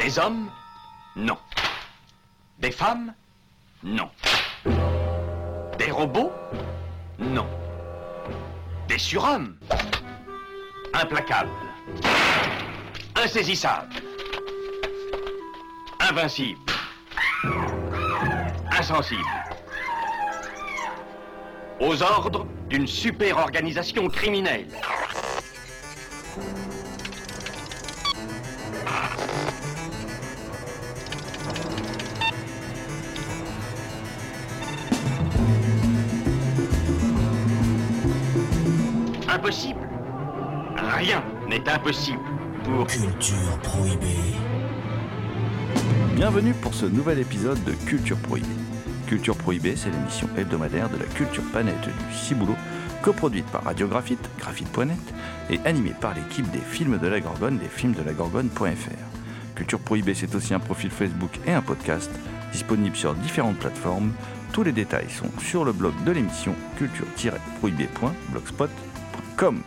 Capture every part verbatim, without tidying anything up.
Des hommes? Non. Des femmes? Non. Des robots? Non. Des surhommes? Implacables. Insaisissables. Invincibles. Insensibles. Aux ordres d'une super organisation criminelle. Impossible. Rien n'est impossible pour... Culture Prohibée. Bienvenue pour ce nouvel épisode de Culture Prohibée. Culture Prohibée, c'est l'émission hebdomadaire de la culture panette du Ciboulot, coproduite par Radio Graphite, graphite point net, et animée par l'équipe des films de la Gorgone, des films de la Gorgone point f r. Culture Prohibée, c'est aussi un profil Facebook et un podcast, disponible sur différentes plateformes. Tous les détails sont sur le blog de l'émission culture tiret prohibée point blogspot point com.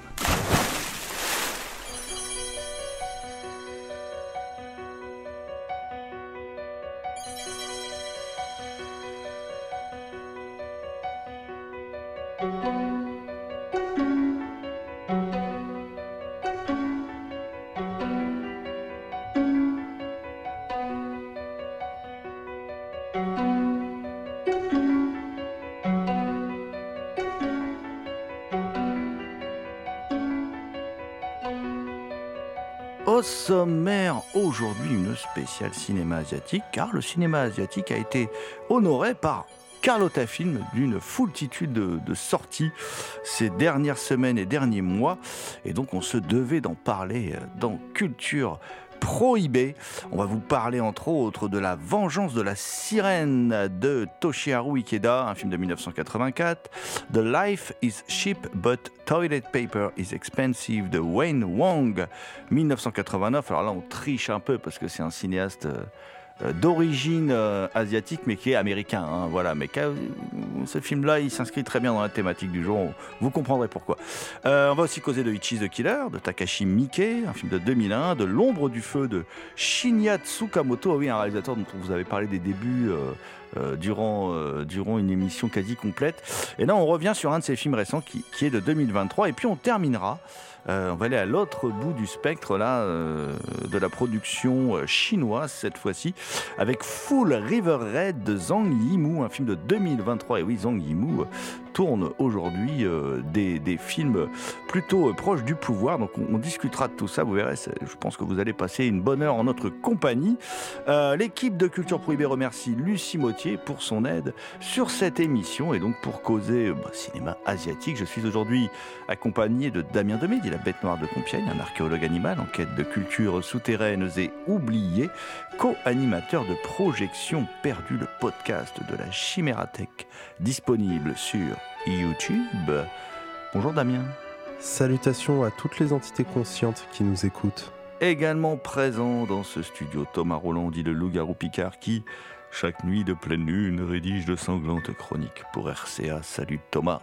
Au sommaire, aujourd'hui, une spéciale cinéma asiatique, car le cinéma asiatique a été honoré par Carlotta Film d'une foultitude de, de sorties ces dernières semaines et derniers mois. Et donc, on se devait d'en parler dans Culture Prohibée. On va vous parler entre autres de La Vengeance de la Sirène de Toshiharu Ikeda, un film de dix-neuf cent quatre-vingt-quatre, The Life is Cheap but Toilet Paper is Expensive de Wayne Wong, dix-neuf cent quatre-vingt-neuf. Alors là, on triche un peu parce que c'est un cinéaste euh, d'origine euh, asiatique mais qui est américain, hein, voilà. Mais euh, ce film-là, il s'inscrit très bien dans la thématique du jour. Vous comprendrez pourquoi. Euh, on va aussi causer de Ichi the Killer de Takashi Miike, un film de deux mille un, de L'ombre du feu de Shinya Tsukamoto, oui, un réalisateur dont on vous avait parlé des débuts euh, euh, durant euh, durant une émission quasi complète. Et là, on revient sur un de ses films récents qui, qui est de deux mille vingt-trois. Et puis on terminera. Euh, on va aller à l'autre bout du spectre là euh, de la production euh, chinoise cette fois-ci avec Full River Red de Zhang Yimou, un film de deux mille vingt-trois. Et oui, Zhang Yimou euh, tourne aujourd'hui euh, des, des films plutôt euh, proches du pouvoir. Donc on, on discutera de tout ça. Vous verrez, je pense que vous allez passer une bonne heure en notre compagnie. Euh, l'équipe de Culture Prohibée remercie Lucie Mottier pour son aide sur cette émission. Et donc pour causer bah, cinéma asiatique, je suis aujourd'hui accompagné de Damien Demide, la bête noire de Compiègne, un archéologue animal en quête de cultures souterraines et oubliées, co-animateur de Projection Perdue, le podcast de la Chimérathèque, disponible sur YouTube. Bonjour Damien. Salutations à toutes les entités conscientes qui nous écoutent. Également présent dans ce studio, Thomas Roland, dit le loup-garou Picard, qui, chaque nuit de pleine lune, rédige de sanglantes chroniques pour R C A. Salut Thomas.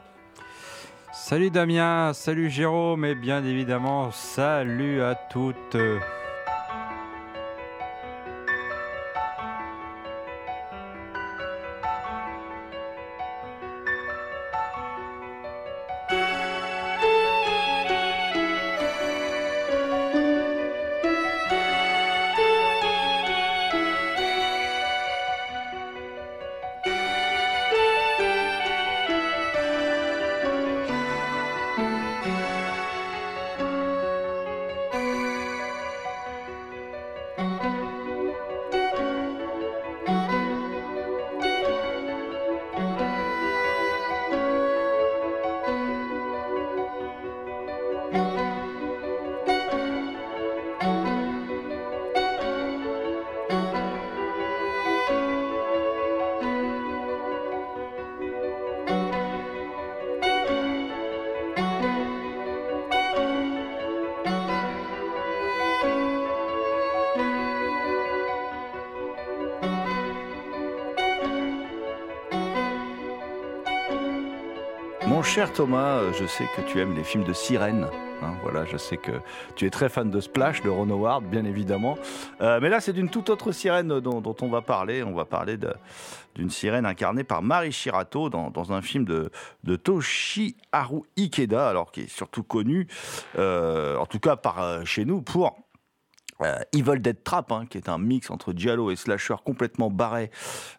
Salut Damien, salut Jérôme et bien évidemment salut à toutes. mon cher Thomas, je sais que tu aimes les films de sirènes. Hein, voilà, je sais que tu es très fan de Splash, de Ron Howard, bien évidemment. Euh, mais là, c'est d'une toute autre sirène dont, dont on va parler. On va parler de, d'une sirène incarnée par Mari Shirato dans, dans un film de, de Toshiharu Ikeda, alors qui est surtout connu, euh, en tout cas par euh, chez nous, pour Euh, Evil Dead Trap, hein, qui est un mix entre giallo et slasher complètement barré,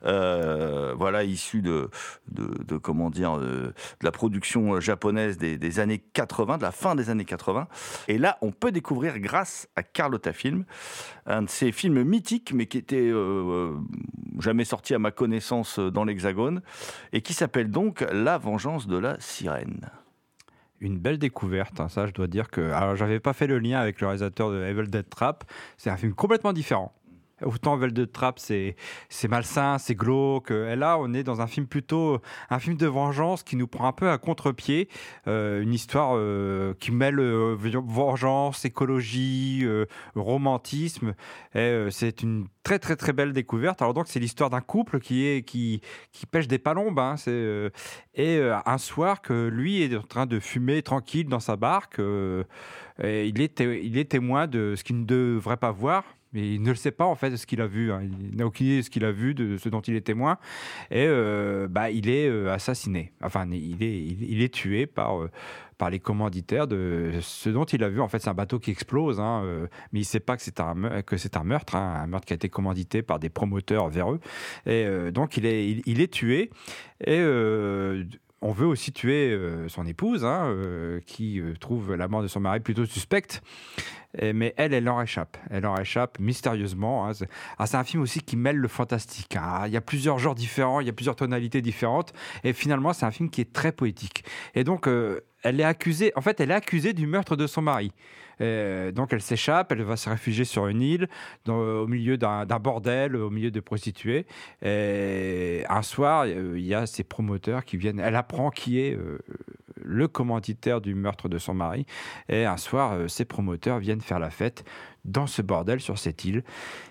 euh, voilà, issu de, de, de comment dire, de, de la production japonaise des, des années quatre-vingts, de la fin des années quatre-vingts. Et là, on peut découvrir grâce à Carlotta Film, un de ces films mythiques, mais qui était euh, jamais sorti à ma connaissance dans l'Hexagone, et qui s'appelle donc La Vengeance de la Sirène. Une belle découverte, hein, ça je dois dire que... Alors j'avais pas fait le lien avec le réalisateur de Evil Dead Trap, c'est un film complètement différent. Autant Evil Dead Trap, c'est, c'est malsain, c'est glauque. Et là, on est dans un film plutôt... Un film de vengeance qui nous prend un peu à contre-pied. Euh, une histoire euh, qui mêle euh, vengeance, écologie, euh, romantisme. Et euh, c'est une très, très, très belle découverte. Alors donc, c'est l'histoire d'un couple qui, est, qui, qui pêche des palombes. Hein, c'est, euh, et euh, un soir, que lui est en train de fumer tranquille dans sa barque. Euh, et il, est té- il est témoin de ce qu'il ne devrait pas voir. Mais il ne le sait pas en fait de ce qu'il a vu. Hein. Il n'a aucune idée de ce qu'il a vu, de ce dont il est témoin. Et euh, bah, il est euh, assassiné. Enfin, il est, il, il est tué par, euh, par les commanditaires de ce dont il a vu. En fait, c'est un bateau qui explose, hein, euh, mais il ne sait pas que c'est un, que c'est un meurtre, hein, un meurtre qui a été commandité par des promoteurs véreux. Et euh, donc, il est, il, il est tué. Et... Euh, on veut aussi tuer euh, son épouse, hein, euh, qui euh, trouve la mort de son mari plutôt suspecte. Et, mais elle, elle en échappe. Elle en échappe mystérieusement. Hein. C'est, ah, c'est un film aussi qui mêle le fantastique. Hein. Il y a plusieurs genres différents, il y a plusieurs tonalités différentes. Et finalement, c'est un film qui est très poétique. Et donc, euh, elle est accusée, en fait, elle est accusée du meurtre de son mari. Et donc elle s'échappe, elle va se réfugier sur une île, dans, au milieu d'un, d'un bordel, au milieu de prostituées. Et un soir, il y a ces promoteurs qui viennent. Elle apprend qui est euh, le commanditaire du meurtre de son mari. Et un soir, euh, ces promoteurs viennent faire la fête dans ce bordel, sur cette île.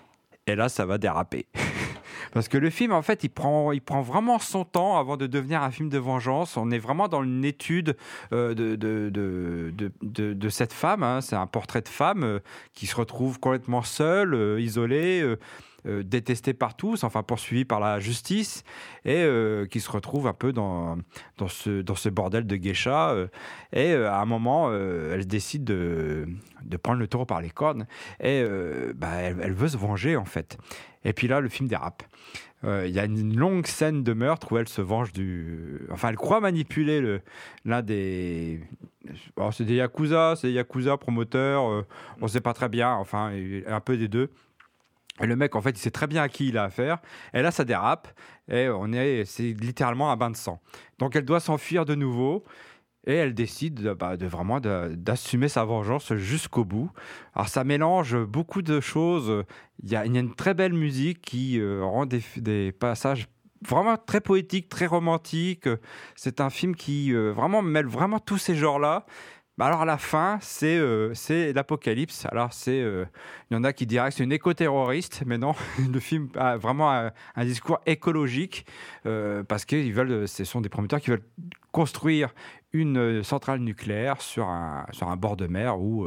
Et là, ça va déraper. Parce que le film, en fait, il prend, il prend vraiment son temps avant de devenir un film de vengeance. On est vraiment dans une étude euh, de, de, de, de, de, de cette femme. Hein. C'est un portrait de femme euh, qui se retrouve complètement seule, euh, isolée, euh, euh, détestée par tous, enfin poursuivie par la justice, et euh, qui se retrouve un peu dans, dans, ce, dans ce bordel de geisha. Euh, et euh, à un moment, euh, elle décide de, de prendre le taureau par les cornes, et euh, bah, elle, elle veut se venger, en fait. Et puis là, le film dérape. Il euh, y a une longue scène de meurtre où elle se venge du... Enfin, elle croit manipuler le... l'un des... Alors, c'est des Yakuza, c'est des Yakuza promoteurs, euh, on ne sait pas très bien, enfin, un peu des deux. Et le mec, en fait, il sait très bien à qui il a affaire. Et là, ça dérape. Et on est... c'est littéralement un bain de sang. Donc, elle doit s'enfuir de nouveau. Et elle décide de, bah, de vraiment de, d'assumer sa vengeance jusqu'au bout. Alors ça mélange beaucoup de choses. Il y a, il y a une très belle musique qui euh, rend des, des passages vraiment très poétiques, très romantiques. C'est un film qui euh, vraiment mêle vraiment tous ces genres-là. Bah alors à la fin, c'est, euh, c'est l'apocalypse. Alors c'est, euh, il y en a qui diraient que c'est une éco-terroriste, mais non, le film a vraiment un, un discours écologique euh, parce que ils veulent, ce sont des promoteurs qui veulent construire une centrale nucléaire sur un, sur un bord de mer où,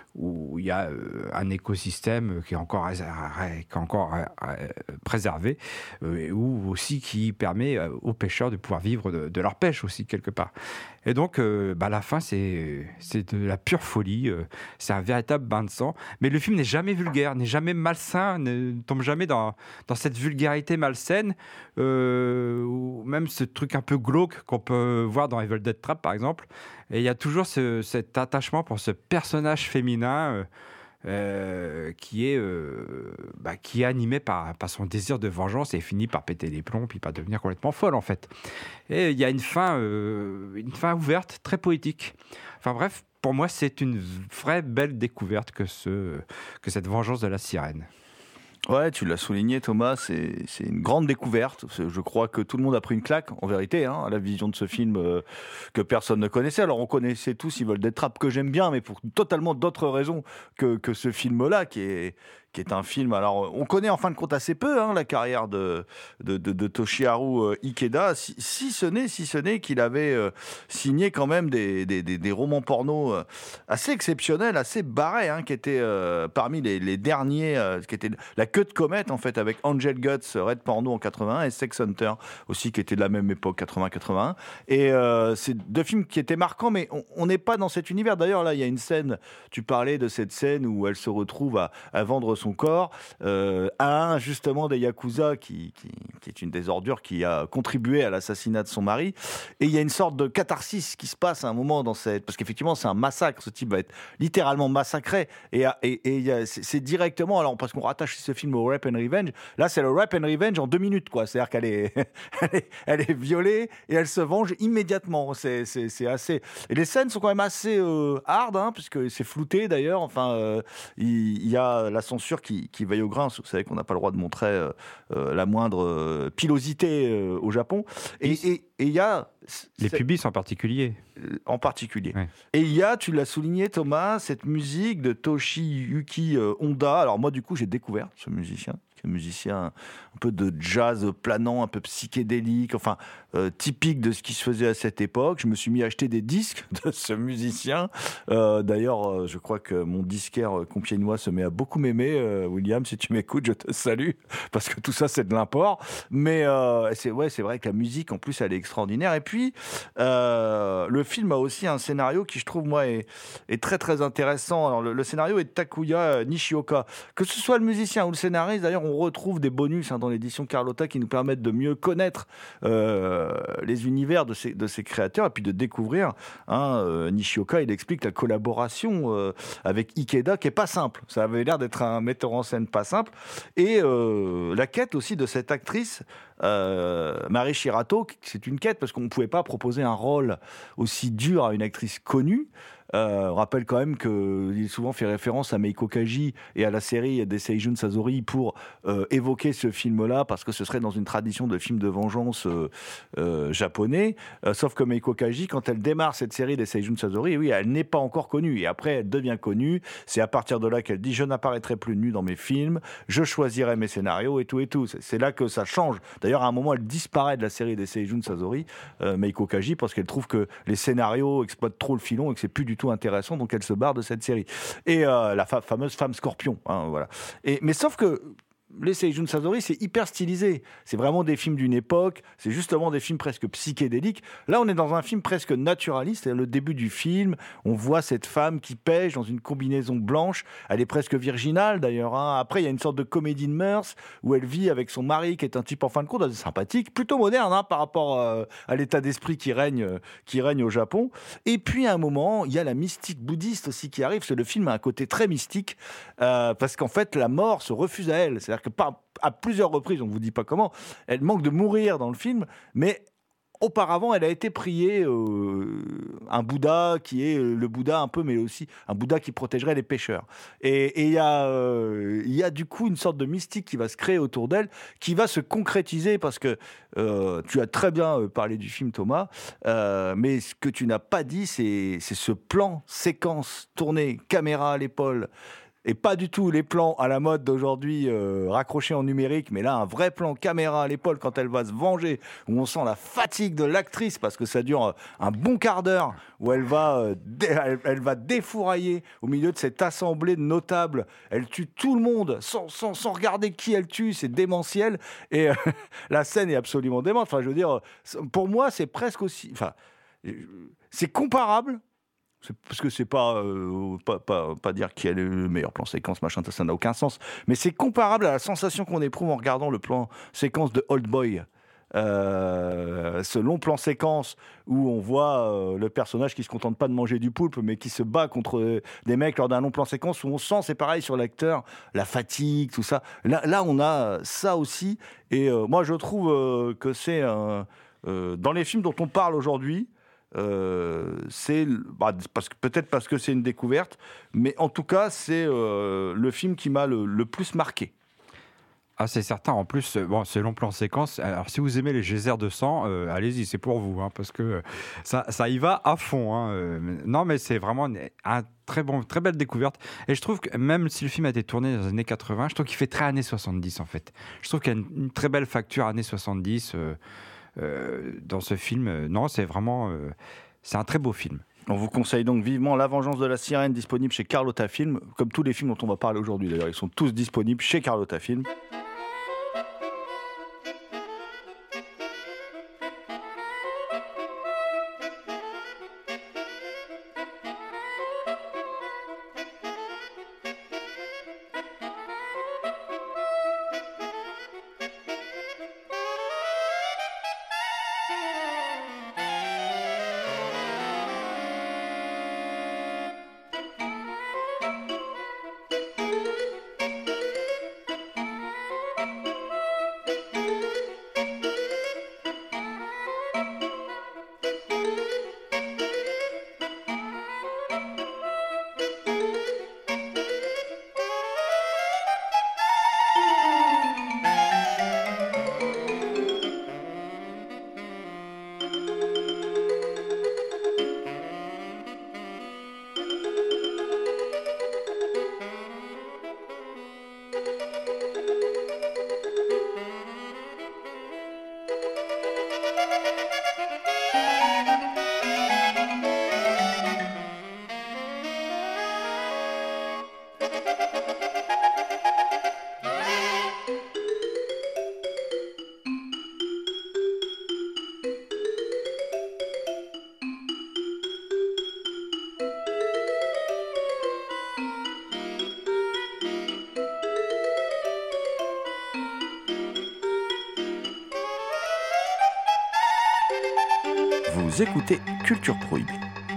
où il y a un écosystème qui est encore, qui est encore préservé et où aussi qui permet aux pêcheurs de pouvoir vivre de, de leur pêche aussi quelque part. Et donc, euh, bah, à la fin, c'est, c'est de la pure folie. Euh, c'est un véritable bain de sang. Mais le film n'est jamais vulgaire, n'est jamais malsain, ne tombe jamais dans, dans cette vulgarité malsaine, euh, ou même ce truc un peu glauque qu'on peut voir dans Evil Dead Trap, par exemple. Et il y a toujours ce, cet attachement pour ce personnage féminin euh, euh, qui, est, euh, bah, qui est animé par, par son désir de vengeance et finit par péter les plombs puis par devenir complètement folle, en fait. Et il y a une fin, euh, une fin ouverte, très poétique. Enfin bref, pour moi, c'est une vraie belle découverte que, ce, que cette vengeance de la sirène. Ouais, tu l'as souligné, Thomas, c'est, c'est une grande découverte. Je crois que tout le monde a pris une claque, en vérité, hein, à la vision de ce film euh, que personne ne connaissait. Alors, on connaissait tous Evil Dead Trap, que j'aime bien, mais pour totalement d'autres raisons que, que ce film-là, qui est, qui est un film. Alors, on connaît en fin de compte assez peu hein, la carrière de, de, de, de Toshiharu Ikeda, si, si ce n'est si ce n'est qu'il avait euh, signé quand même des, des, des, des romans porno euh, assez exceptionnels, assez barrés, hein, qui étaient euh, parmi les, les derniers, euh, qui étaient la queue de comète en fait, avec Angel Guts, Red Porno en quatre-vingt-un et Sex Hunter aussi, qui était de la même époque, quatre-vingts quatre-vingt-un. Et euh, c'est deux films qui étaient marquants, mais on n'est pas dans cet univers. D'ailleurs, là, il y a une scène, tu parlais de cette scène où elle se retrouve à, à vendre son corps euh, à un justement des Yakuza qui, qui, qui est une des ordures qui a contribué à l'assassinat de son mari, et il y a une sorte de catharsis qui se passe à un moment dans cette, parce qu'effectivement c'est un massacre, ce type va être littéralement massacré, et, et, et c'est, c'est directement, alors parce qu'on rattache ce film au Rape and Revenge, là c'est le Rape and Revenge en deux minutes quoi, c'est-à-dire qu'elle est, elle est, elle est violée et elle se venge immédiatement, c'est, c'est, c'est assez, et les scènes sont quand même assez euh, hard, hein, puisque c'est flouté d'ailleurs, enfin euh, il, il y a la censure qui, qui veille au grain. Vous savez qu'on n'a pas le droit de montrer euh, euh, la moindre euh, pilosité euh, au Japon. Et il y a... Les pubis en particulier. En particulier. Ouais. Et il y a, tu l'as souligné Thomas, cette musique de Toshiyuki euh, Honda. Alors moi du coup j'ai découvert ce musicien, un musicien un peu de jazz planant, un peu psychédélique, enfin euh, typique de ce qui se faisait à cette époque. Je me suis mis à acheter des disques de ce musicien. Euh, d'ailleurs, euh, je crois que mon disquaire euh, compiègnois se met à beaucoup m'aimer. Euh, William, si tu m'écoutes, je te salue, parce que tout ça c'est de l'import. Mais euh, c'est, ouais, c'est vrai que la musique en plus elle est extraordinaire. Et puis euh, le film a aussi un scénario qui je trouve moi est, est très très intéressant. Alors, le, le scénario est de Takuya Nishioka. Que ce soit le musicien ou le scénariste, d'ailleurs on retrouve des bonus hein, dans l'édition Carlotta qui nous permettent de mieux connaître euh, les univers de ces, de ces créateurs et puis de découvrir hein, euh, Nishioka. Il explique la collaboration euh, avec Ikeda qui est pas simple. Ça avait l'air d'être un metteur en scène pas simple, et euh, la quête aussi de cette actrice euh, Mari Shirato. C'est une quête parce qu'on ne pouvait pas proposer un rôle aussi dur à une actrice connue. Euh, on rappelle quand même qu'il est souvent fait référence à Meiko Kaji et à la série des Seijun Sazori pour euh, évoquer ce film-là, parce que ce serait dans une tradition de film de vengeance euh, euh, japonais. Euh, sauf que Meiko Kaji, quand elle démarre cette série des Seijun Sazori, oui, elle n'est pas encore connue. Et après, elle devient connue. C'est à partir de là qu'elle dit « Je n'apparaîtrai plus nue dans mes films, je choisirai mes scénarios et tout et tout ». C'est, c'est là que ça change. D'ailleurs, à un moment, elle disparaît de la série des Seijun Sazori, euh, Meiko Kaji, parce qu'elle trouve que les scénarios exploitent trop le filon et que c'est plus du tout intéressant, donc elle se barre de cette série. Et euh, la fa- fameuse femme scorpion, hein, voilà. Et, mais sauf que les Seijun Sazori, c'est hyper stylisé. C'est vraiment des films d'une époque, c'est justement des films presque psychédéliques. Là, on est dans un film presque naturaliste. Le début du film, on voit cette femme qui pêche dans une combinaison blanche. Elle est presque virginale, d'ailleurs. Hein. Après, il y a une sorte de comédie de mœurs où elle vit avec son mari, qui est un type, en fin de compte, assez sympathique, plutôt moderne hein, par rapport euh, à l'état d'esprit qui règne, euh, qui règne au Japon. Et puis, à un moment, il y a la mystique bouddhiste aussi qui arrive, parce que le film a un côté très mystique, euh, parce qu'en fait, la mort se refuse à elle. C'est-à-dire que Pas, à plusieurs reprises, on ne vous dit pas comment, elle manque de mourir dans le film, mais auparavant, elle a été priée euh, un Bouddha qui est le Bouddha un peu, mais aussi un Bouddha qui protégerait les pécheurs. Et il y, euh, y a du coup une sorte de mystique qui va se créer autour d'elle, qui va se concrétiser, parce que euh, tu as très bien parlé du film, Thomas, euh, mais ce que tu n'as pas dit, c'est, c'est ce plan, séquence, tournée, caméra à l'épaule, et pas du tout les plans à la mode d'aujourd'hui euh, raccrochés en numérique, mais là un vrai plan caméra à l'épaule quand elle va se venger, où on sent la fatigue de l'actrice parce que ça dure un bon quart d'heure, où elle va, euh, dé- elle, elle va défourailler au milieu de cette assemblée de notables. Elle tue tout le monde sans, sans, sans regarder qui elle tue, c'est démentiel, et euh, la scène est absolument démente. Enfin, je veux dire, pour moi c'est presque aussi, enfin, c'est comparable. C'est parce que c'est pas, euh, pas, pas, pas dire qui est le meilleur plan séquence, machin, ça n'a aucun sens. Mais c'est comparable à la sensation qu'on éprouve en regardant le plan séquence de Old Boy. Euh, ce long plan séquence où on voit euh, le personnage qui se contente pas de manger du poulpe, mais qui se bat contre des mecs lors d'un long plan séquence, où on sent, c'est pareil sur l'acteur, la fatigue, tout ça. Là, là on a ça aussi. Et euh, moi, je trouve euh, que c'est un, euh, dans les films dont on parle aujourd'hui. Euh, c'est bah, parce que, peut-être parce que c'est une découverte, mais en tout cas c'est euh, le film qui m'a le, le plus marqué. Ah, c'est certain. En plus, bon, c'est long plan séquence. Alors, si vous aimez les geysers de sang, euh, allez-y, c'est pour vous, hein, parce que ça, ça y va à fond. Hein, euh, non, mais c'est vraiment une, un très bon, très belle découverte. Et je trouve que même si le film a été tourné dans les années quatre-vingts, je trouve qu'il fait très années soixante-dix en fait. Je trouve qu'il y a une, une très belle facture années soixante-dix euh, euh, dans ce film. Non, c'est vraiment, euh, c'est un très beau film. On vous conseille donc vivement La Vengeance de la Sirène, disponible chez Carlotta Film, comme tous les films dont on va parler aujourd'hui d'ailleurs. Ils sont tous disponibles chez Carlotta Film. Vous écoutez Culture Prohibée.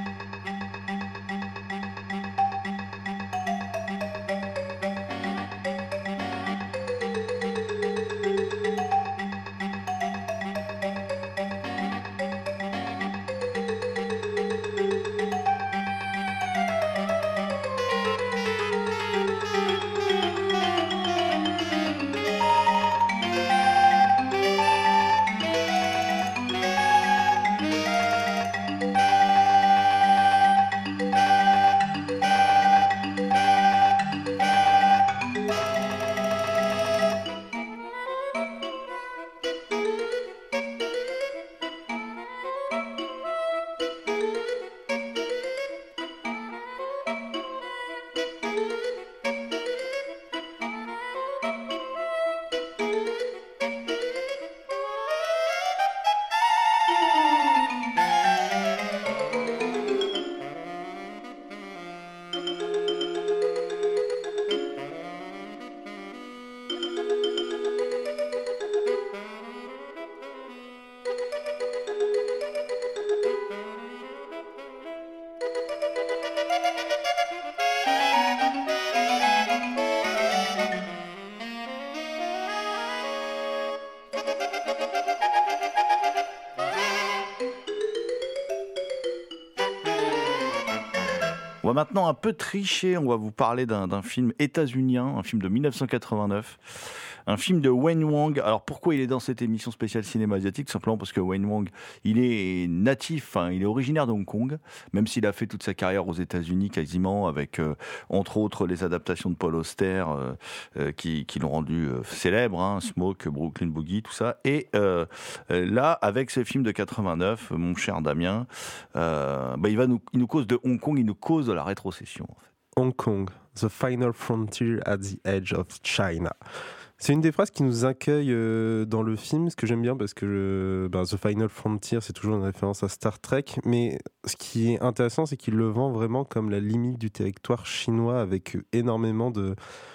On va maintenant un peu tricher, on va vous parler d'un, d'un film états-unien, un film de dix-neuf cent quatre-vingt-neuf, un film de Wayne Wang. Alors pourquoi il est dans cette émission spéciale cinéma asiatique? Simplement parce que Wayne Wang, il est natif, hein, il est originaire de Hong Kong, même s'il a fait toute sa carrière aux États-Unis quasiment, avec euh, entre autres les adaptations de Paul Auster euh, euh, qui, qui l'ont rendu euh, célèbre, hein, Smoke, Brooklyn Boogie, tout ça. Et euh, là, avec ce film de quatre-vingt-neuf, mon cher Damien, euh, bah, il, va nous, il nous cause de Hong Kong, il nous cause de la rétrocession. En fait. Hong Kong, the final frontier at the edge of China. C'est une des phrases qui nous accueille euh, dans le film, ce que j'aime bien parce que euh, ben, The Final Frontier, c'est toujours une référence à Star Trek, mais ce qui est intéressant, c'est qu'il le vend vraiment comme la limite du territoire chinois avec énormément de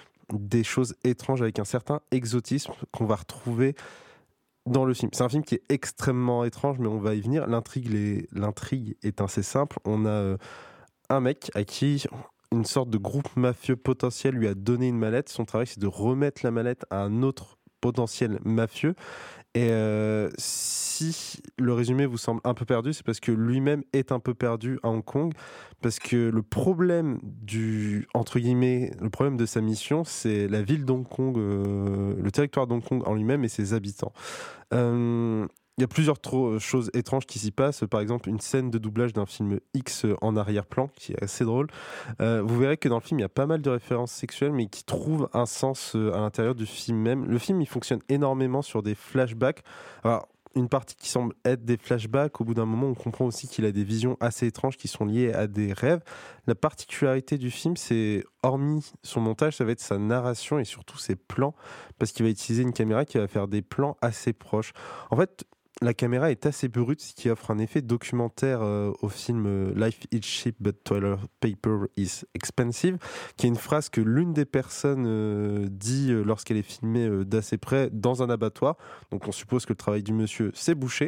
des choses étranges, avec un certain exotisme qu'on va retrouver dans le film. C'est un film qui est extrêmement étrange, mais on va y venir. L'intrigue, les... L'intrigue est assez simple. On a euh, un mec à qui une sorte de groupe mafieux potentiel lui a donné une mallette. Son travail, c'est de remettre la mallette à un autre potentiel mafieux. Et euh, si le résumé vous semble un peu perdu, c'est parce que lui-même est un peu perdu à Hong Kong, parce que le problème du, entre guillemets, le problème de sa mission, c'est la ville d'Hong Kong, euh, le territoire d'Hong Kong en lui-même et ses habitants. Euh, Il y a plusieurs trop, choses étranges qui s'y passent. Par exemple, une scène de doublage d'un film X en arrière-plan, qui est assez drôle. Euh, vous verrez que dans le film, il y a pas mal de références sexuelles, mais qui trouvent un sens à l'intérieur du film même. Le film, il fonctionne énormément sur des flashbacks. Alors, une partie qui semble être des flashbacks, au bout d'un moment, on comprend aussi qu'il a des visions assez étranges qui sont liées à des rêves. La particularité du film, c'est, hormis son montage, ça va être sa narration et surtout ses plans, parce qu'il va utiliser une caméra qui va faire des plans assez proches. En fait, la caméra est assez brute, ce qui offre un effet documentaire euh, au film euh, Life is cheap but toilet paper is expensive, qui est une phrase que l'une des personnes euh, dit euh, lorsqu'elle est filmée euh, d'assez près dans un abattoir. Donc on suppose que le travail du monsieur c'est bouché.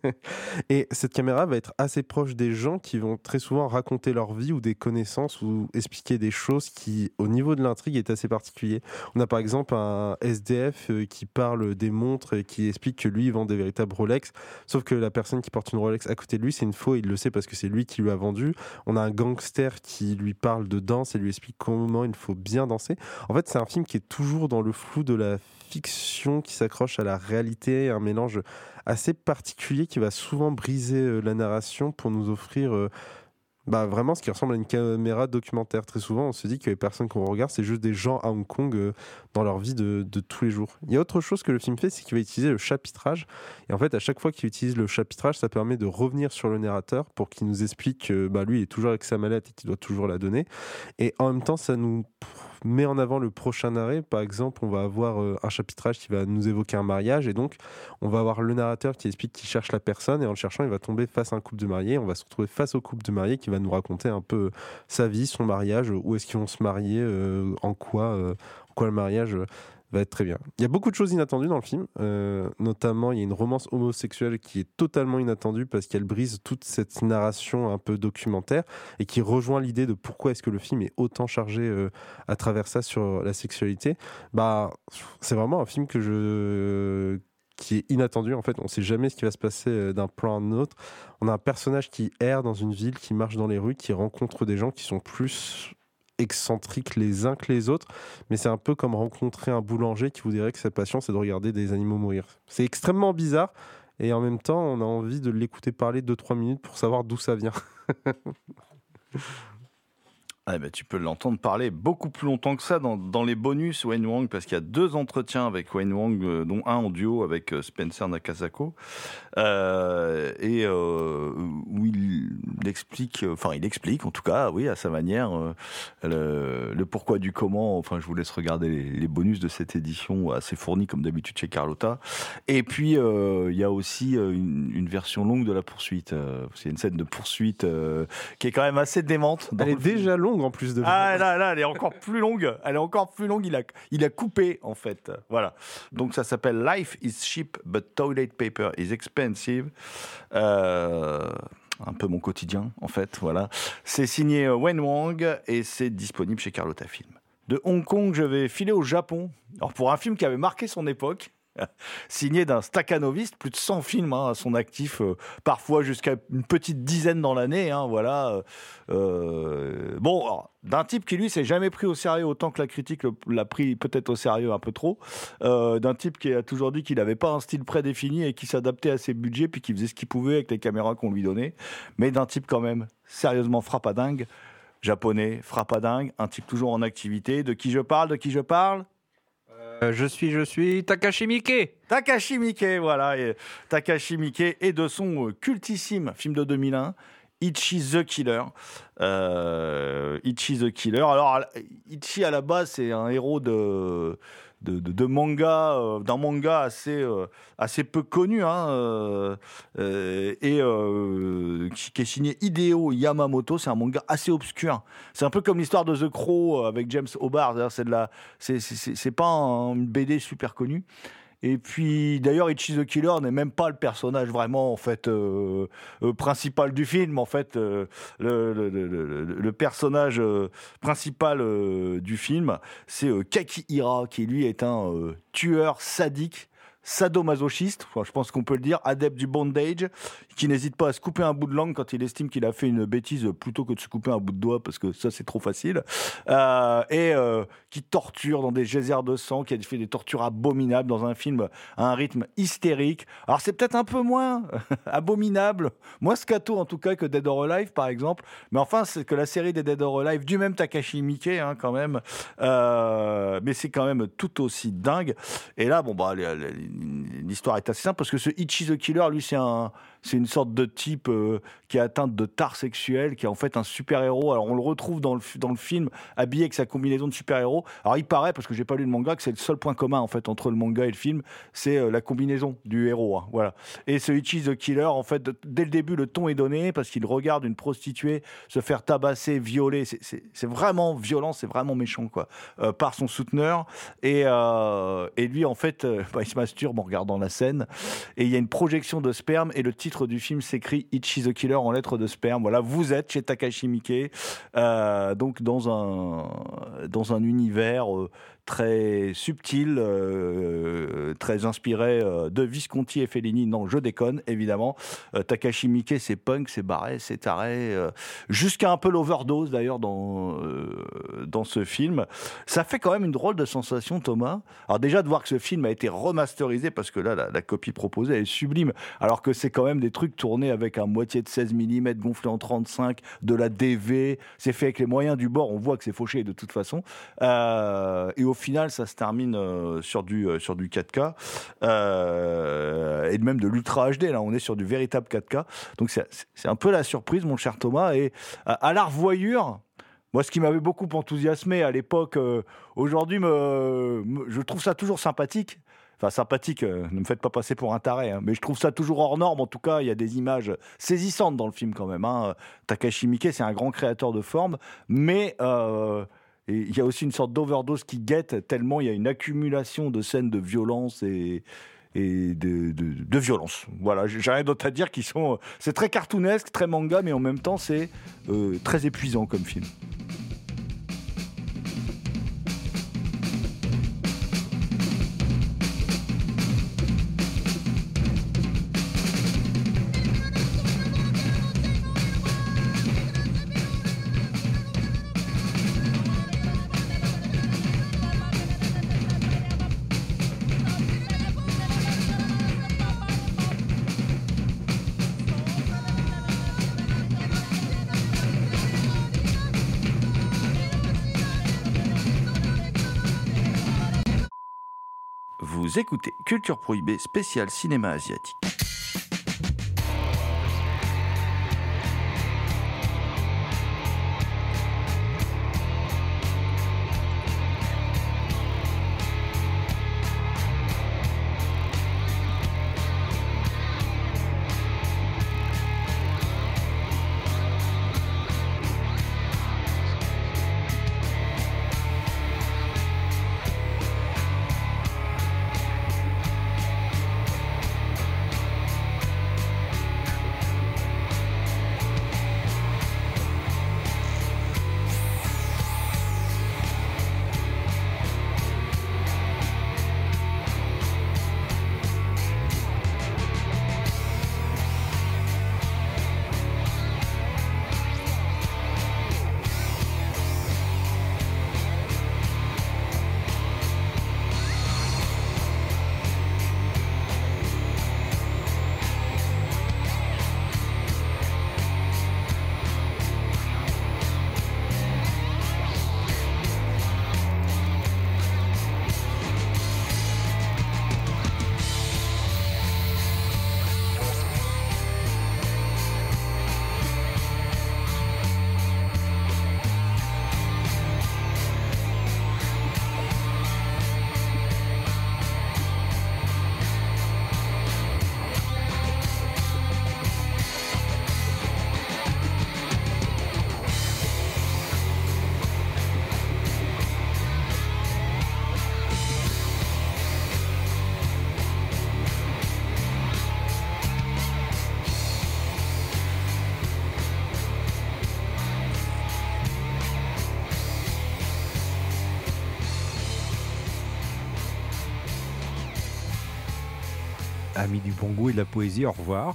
Et cette caméra va être assez proche des gens qui vont très souvent raconter leur vie ou des connaissances ou expliquer des choses qui, au niveau de l'intrigue, est assez particulier. On a par exemple un S D F euh, qui parle des montres et qui explique que lui il vend des véritables Rolex. Sauf que la personne qui porte une Rolex à côté de lui, c'est une faux, il le sait parce que c'est lui qui lui a vendu. On a un gangster qui lui parle de danse et lui explique comment il faut bien danser. En fait, c'est un film qui est toujours dans le flou de la fiction, qui s'accroche à la réalité, un mélange assez particulier qui va souvent briser la narration pour nous offrir... Euh, Bah vraiment ce qui ressemble à une caméra documentaire. Très souvent on se dit que les personnes qu'on regarde c'est juste des gens à Hong Kong euh, dans leur vie de, de tous les jours. Il y a autre chose que le film fait, c'est qu'il va utiliser le chapitrage, et en fait à chaque fois qu'il utilise le chapitrage, ça permet de revenir sur le narrateur pour qu'il nous explique que bah, lui il est toujours avec sa mallette et qu'il doit toujours la donner, et en même temps ça nous met en avant le prochain arrêt. Par exemple, on va avoir euh, un chapitrage qui va nous évoquer un mariage, et donc on va avoir le narrateur qui explique qu'il cherche la personne, et en le cherchant il va tomber face à un couple de mariés, on va se retrouver face au couple de mariés qui va nous raconter un peu sa vie, son mariage, où est-ce qu'ils vont se marier, euh, en quoi euh, en quoi le mariage euh, va être très bien. Il y a beaucoup de choses inattendues dans le film, euh, notamment il y a une romance homosexuelle qui est totalement inattendue parce qu'elle brise toute cette narration un peu documentaire et qui rejoint l'idée de pourquoi est-ce que le film est autant chargé euh, à travers ça sur la sexualité. Bah, c'est vraiment un film que je... qui est inattendu. En fait, on ne sait jamais ce qui va se passer d'un plan à un autre. On a un personnage qui erre dans une ville, qui marche dans les rues, qui rencontre des gens qui sont plus excentriques les uns que les autres, mais c'est un peu comme rencontrer un boulanger qui vous dirait que sa passion c'est de regarder des animaux mourir. C'est extrêmement bizarre, et en même temps on a envie de l'écouter parler deux trois minutes pour savoir d'où ça vient. Ah ben, tu peux l'entendre parler beaucoup plus longtemps que ça dans, dans les bonus Wayne Wang, parce qu'il y a deux entretiens avec Wayne Wang, euh, dont un en duo avec euh, Spencer Nakasako, euh, et euh, où il explique, enfin il explique en tout cas, oui, à sa manière, euh, le, le pourquoi du comment. Enfin, je vous laisse regarder les, les bonus de cette édition assez fournis comme d'habitude chez Carlotta. Et puis euh, il y a aussi une, une version longue de la poursuite. Euh, c'est une scène de poursuite euh, qui est quand même assez démente. Elle est déjà longue en plus de. Ah là là, elle est encore plus longue. Elle est encore plus longue. Il a, il a coupé en fait. Voilà. Donc ça s'appelle Life is cheap but toilet paper is expensive. Euh, un peu mon quotidien en fait. Voilà. C'est signé Wayne Wang et c'est disponible chez Carlotta Film. De Hong Kong, je vais filer au Japon. Alors pour un film qui avait marqué son époque. Signé d'un staccanoviste, plus de cent films hein, à son actif, euh, parfois jusqu'à une petite dizaine dans l'année. Hein, voilà. Euh, bon, alors, d'un type qui lui s'est jamais pris au sérieux autant que la critique le, l'a pris peut-être au sérieux un peu trop. Euh, d'un type qui a toujours dit qu'il n'avait pas un style prédéfini et qui s'adaptait à ses budgets puis qui faisait ce qu'il pouvait avec les caméras qu'on lui donnait. Mais d'un type quand même sérieusement frappadingue, japonais frappadingue, un type toujours en activité. De qui je parle, de qui je parle Euh, je suis, je suis Takashi Miike. Takashi Miike, voilà. Et Takashi Miike et de son cultissime film de deux mille un, Ichi the Killer. Euh, Ichi the Killer. Alors, Ichi à la base, c'est un héros de... De, de, de manga, euh, d'un manga assez, euh, assez peu connu, hein, euh, euh, et euh, qui, qui est signé Hideo Yamamoto. C'est un manga assez obscur. C'est un peu comme l'histoire de The Crow avec James Hobart. C'est de la, c'est, c'est, c'est pas un, une B D super connue. Et puis, d'ailleurs, Ichi the Killer n'est même pas le personnage vraiment, en fait, euh, euh, principal du film. En fait, euh, le, le, le, le, le personnage euh, principal euh, du film, c'est euh, Kakihira, qui lui est un euh, tueur sadique sadomasochiste, enfin, je pense qu'on peut le dire, adepte du bondage, qui n'hésite pas à se couper un bout de langue quand il estime qu'il a fait une bêtise plutôt que de se couper un bout de doigt parce que ça c'est trop facile, euh, et euh, qui torture dans des geysers de sang, qui a fait des tortures abominables dans un film à un rythme hystérique. Alors c'est peut-être un peu moins abominable, moins scato en tout cas que Dead or Alive par exemple, mais enfin c'est que la série des Dead or Alive du même Takashi Miike hein, quand même, euh, mais c'est quand même tout aussi dingue. Et là bon bah l'histoire est assez simple parce que ce Ichi the Killer, lui, c'est un, c'est une sorte de type euh, qui est atteint de tare sexuelle, qui est en fait un super-héros. Alors on le retrouve dans le, dans le film habillé avec sa combinaison de super-héros. Alors il paraît, parce que j'ai pas lu le manga, que c'est le seul point commun en fait entre le manga et le film, c'est euh, la combinaison du héros. Hein, voilà. Et ce Ichi the Killer, en fait, de, dès le début, le ton est donné parce qu'il regarde une prostituée se faire tabasser, violer. C'est, c'est, c'est vraiment violent, c'est vraiment méchant, quoi, euh, par son souteneur. Et, euh, et lui, en fait, euh, bah, il se masturbe en regardant la scène. Et il y a une projection de sperme et le titre du film s'écrit Ichi the Killer en lettres de sperme. Voilà, vous êtes chez Takashi Miike, euh, donc dans un dans un univers euh, très subtil, euh, très inspiré euh, de Visconti et Fellini. Non, je déconne, évidemment. Euh, Takashi Miike, c'est punk, c'est barré, c'est taré, euh, jusqu'à un peu l'overdose d'ailleurs dans euh, dans ce film. Ça fait quand même une drôle de sensation, Thomas. Alors déjà de voir que ce film a été remasterisé, parce que là, la, la copie proposée elle est sublime, alors que c'est quand même des trucs tournés avec un moitié de seize millimètres gonflé en trente-cinq, de la D V, c'est fait avec les moyens du bord, on voit que c'est fauché de toute façon. Euh, et au final, ça se termine euh, sur du euh, sur du quatre K euh, et même de l'ultra H D. Là, on est sur du véritable quatre K. Donc c'est c'est un peu la surprise, mon cher Thomas. Et à, à la revoyure, moi, ce qui m'avait beaucoup enthousiasmé à l'époque, euh, aujourd'hui, me, me, je trouve ça toujours sympathique. Enfin, sympathique, euh, ne me faites pas passer pour un taré, hein, mais je trouve ça toujours hors norme. En tout cas, il y a des images saisissantes dans le film quand même. Hein. Takashi Miike, c'est un grand créateur de forme, mais euh, il y a aussi une sorte d'overdose qui guette, tellement il y a une accumulation de scènes de violence et... et de, de, de violence. Voilà, j'ai rien d'autre à dire. Qui sont, c'est très cartoonesque, très manga, mais en même temps, c'est euh, très épuisant comme film. Vous écoutez Culture Prohibée spécial cinéma asiatique. Amis du bon goût et de la poésie, au revoir.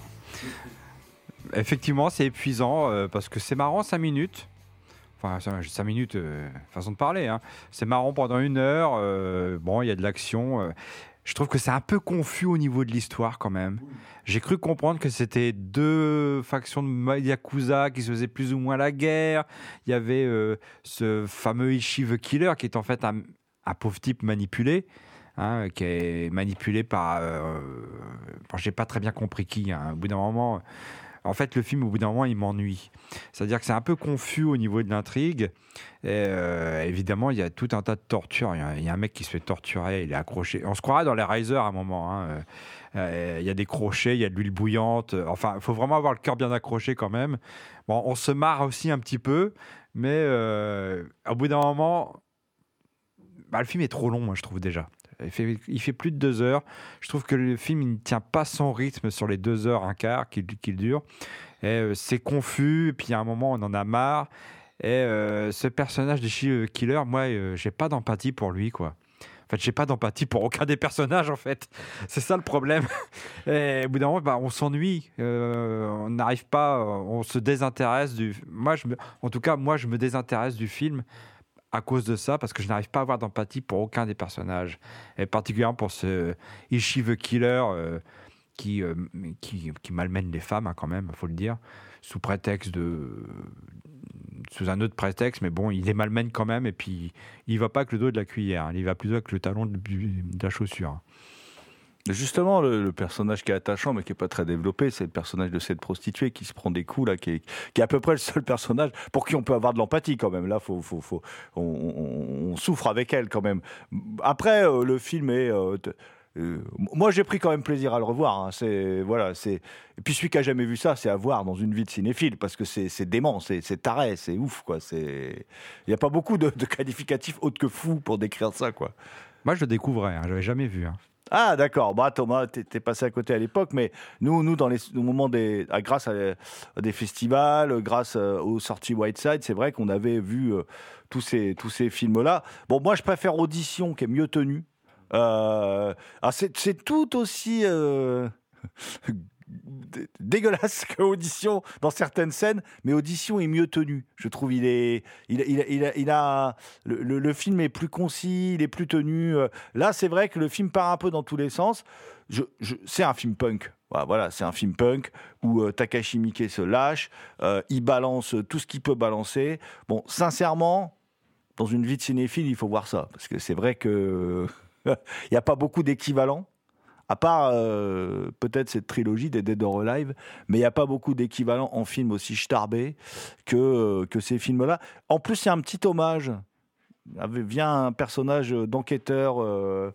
Effectivement, c'est épuisant euh, parce que c'est marrant cinq minutes. Enfin, cinq minutes, euh, façon de parler. Hein. C'est marrant pendant une heure. Euh, bon, il y a de l'action. Euh. Je trouve que c'est un peu confus au niveau de l'histoire quand même. J'ai cru comprendre que c'était deux factions de Yakuza qui se faisaient plus ou moins la guerre. Il y avait euh, ce fameux Ichi the Killer qui est en fait un, un pauvre type manipulé. Hein, qui est manipulé par... Euh, bon, j'ai pas très bien compris qui. Hein. Au bout d'un moment... En fait, le film, au bout d'un moment, il m'ennuie. C'est-à-dire que c'est un peu confus au niveau de l'intrigue. Et euh, évidemment, il y a tout un tas de tortures. Il y, a, il y a un mec qui se fait torturer, il est accroché. On se croirait dans les Riser à un moment. Hein. Euh, il y a des crochets, il y a de l'huile bouillante. Enfin, il faut vraiment avoir le cœur bien accroché quand même. Bon, on se marre aussi un petit peu, mais euh, au bout d'un moment, bah, le film est trop long, moi, je trouve déjà. Il fait, il fait plus de deux heures. Je trouve que le film il ne tient pas son rythme sur les deux heures, un quart qu'il, qu'il dure. Et, euh, c'est confus. Et puis à un moment, on en a marre. Et euh, ce personnage de Ichi Killer, moi, euh, j'ai pas d'empathie pour lui, quoi. En fait, j'ai pas d'empathie pour aucun des personnages, en fait. C'est ça le problème. Et au bout d'un moment, bah, on s'ennuie. Euh, on n'arrive pas. On se désintéresse du. Moi, je me... En tout cas, moi, je me désintéresse du film. À cause de ça, parce que je n'arrive pas à avoir d'empathie pour aucun des personnages, et particulièrement pour ce Ichi the Killer euh, qui, euh, qui, qui malmène les femmes, hein, quand même, il faut le dire, sous prétexte de... sous un autre prétexte, mais bon, il les malmène quand même, et puis il va pas avec le dos de la cuillère, hein, il va plutôt avec le talon de, de la chaussure. Justement, le, le personnage qui est attachant, mais qui n'est pas très développé, c'est le personnage de cette prostituée qui se prend des coups, là, qui est, qui est à peu près le seul personnage pour qui on peut avoir de l'empathie quand même. Là, faut, faut, faut, on, on, on souffre avec elle quand même. Après, euh, le film est... Euh, euh, moi, j'ai pris quand même plaisir à le revoir. Hein. C'est, voilà, c'est... Et puis celui qui n'a jamais vu ça, c'est à voir dans une vie de cinéphile, parce que c'est, c'est dément, c'est, c'est taré, c'est ouf, quoi. C'est... Il n'y a pas beaucoup de, de qualificatifs autres que fou pour décrire ça, quoi. Moi, je le découvrais, hein, je n'avais jamais vu. Hein. Ah d'accord, bah Thomas, t'es, t'es passé à côté à l'époque, mais nous, nous dans les au moment des, ah, grâce à, à des festivals, grâce à, aux sorties Whiteside, c'est vrai qu'on avait vu euh, tous ces tous ces films-là. Bon, moi je préfère Audition, qui est mieux tenu. Euh, alors c'est, c'est tout aussi euh, dégueulasse que Audition dans certaines scènes, mais Audition est mieux tenu. Je trouve il est, il, il, il, a, il a le, le, le film est plus concis, il est plus tenu. Là, c'est vrai que le film part un peu dans tous les sens. Je, je, c'est un film punk. Voilà, c'est un film punk où euh, Takashi Miike se lâche, euh, il balance tout ce qu'il peut balancer. Bon, sincèrement, dans une vie de cinéphile, il faut voir ça, parce que c'est vrai que il n'y a pas beaucoup d'équivalents. À part euh, peut-être cette trilogie des Dead or Alive, mais il n'y a pas beaucoup d'équivalents en film aussi starbés que, euh, que ces films-là. En plus, c'est un petit hommage. Vient un personnage d'enquêteur, euh,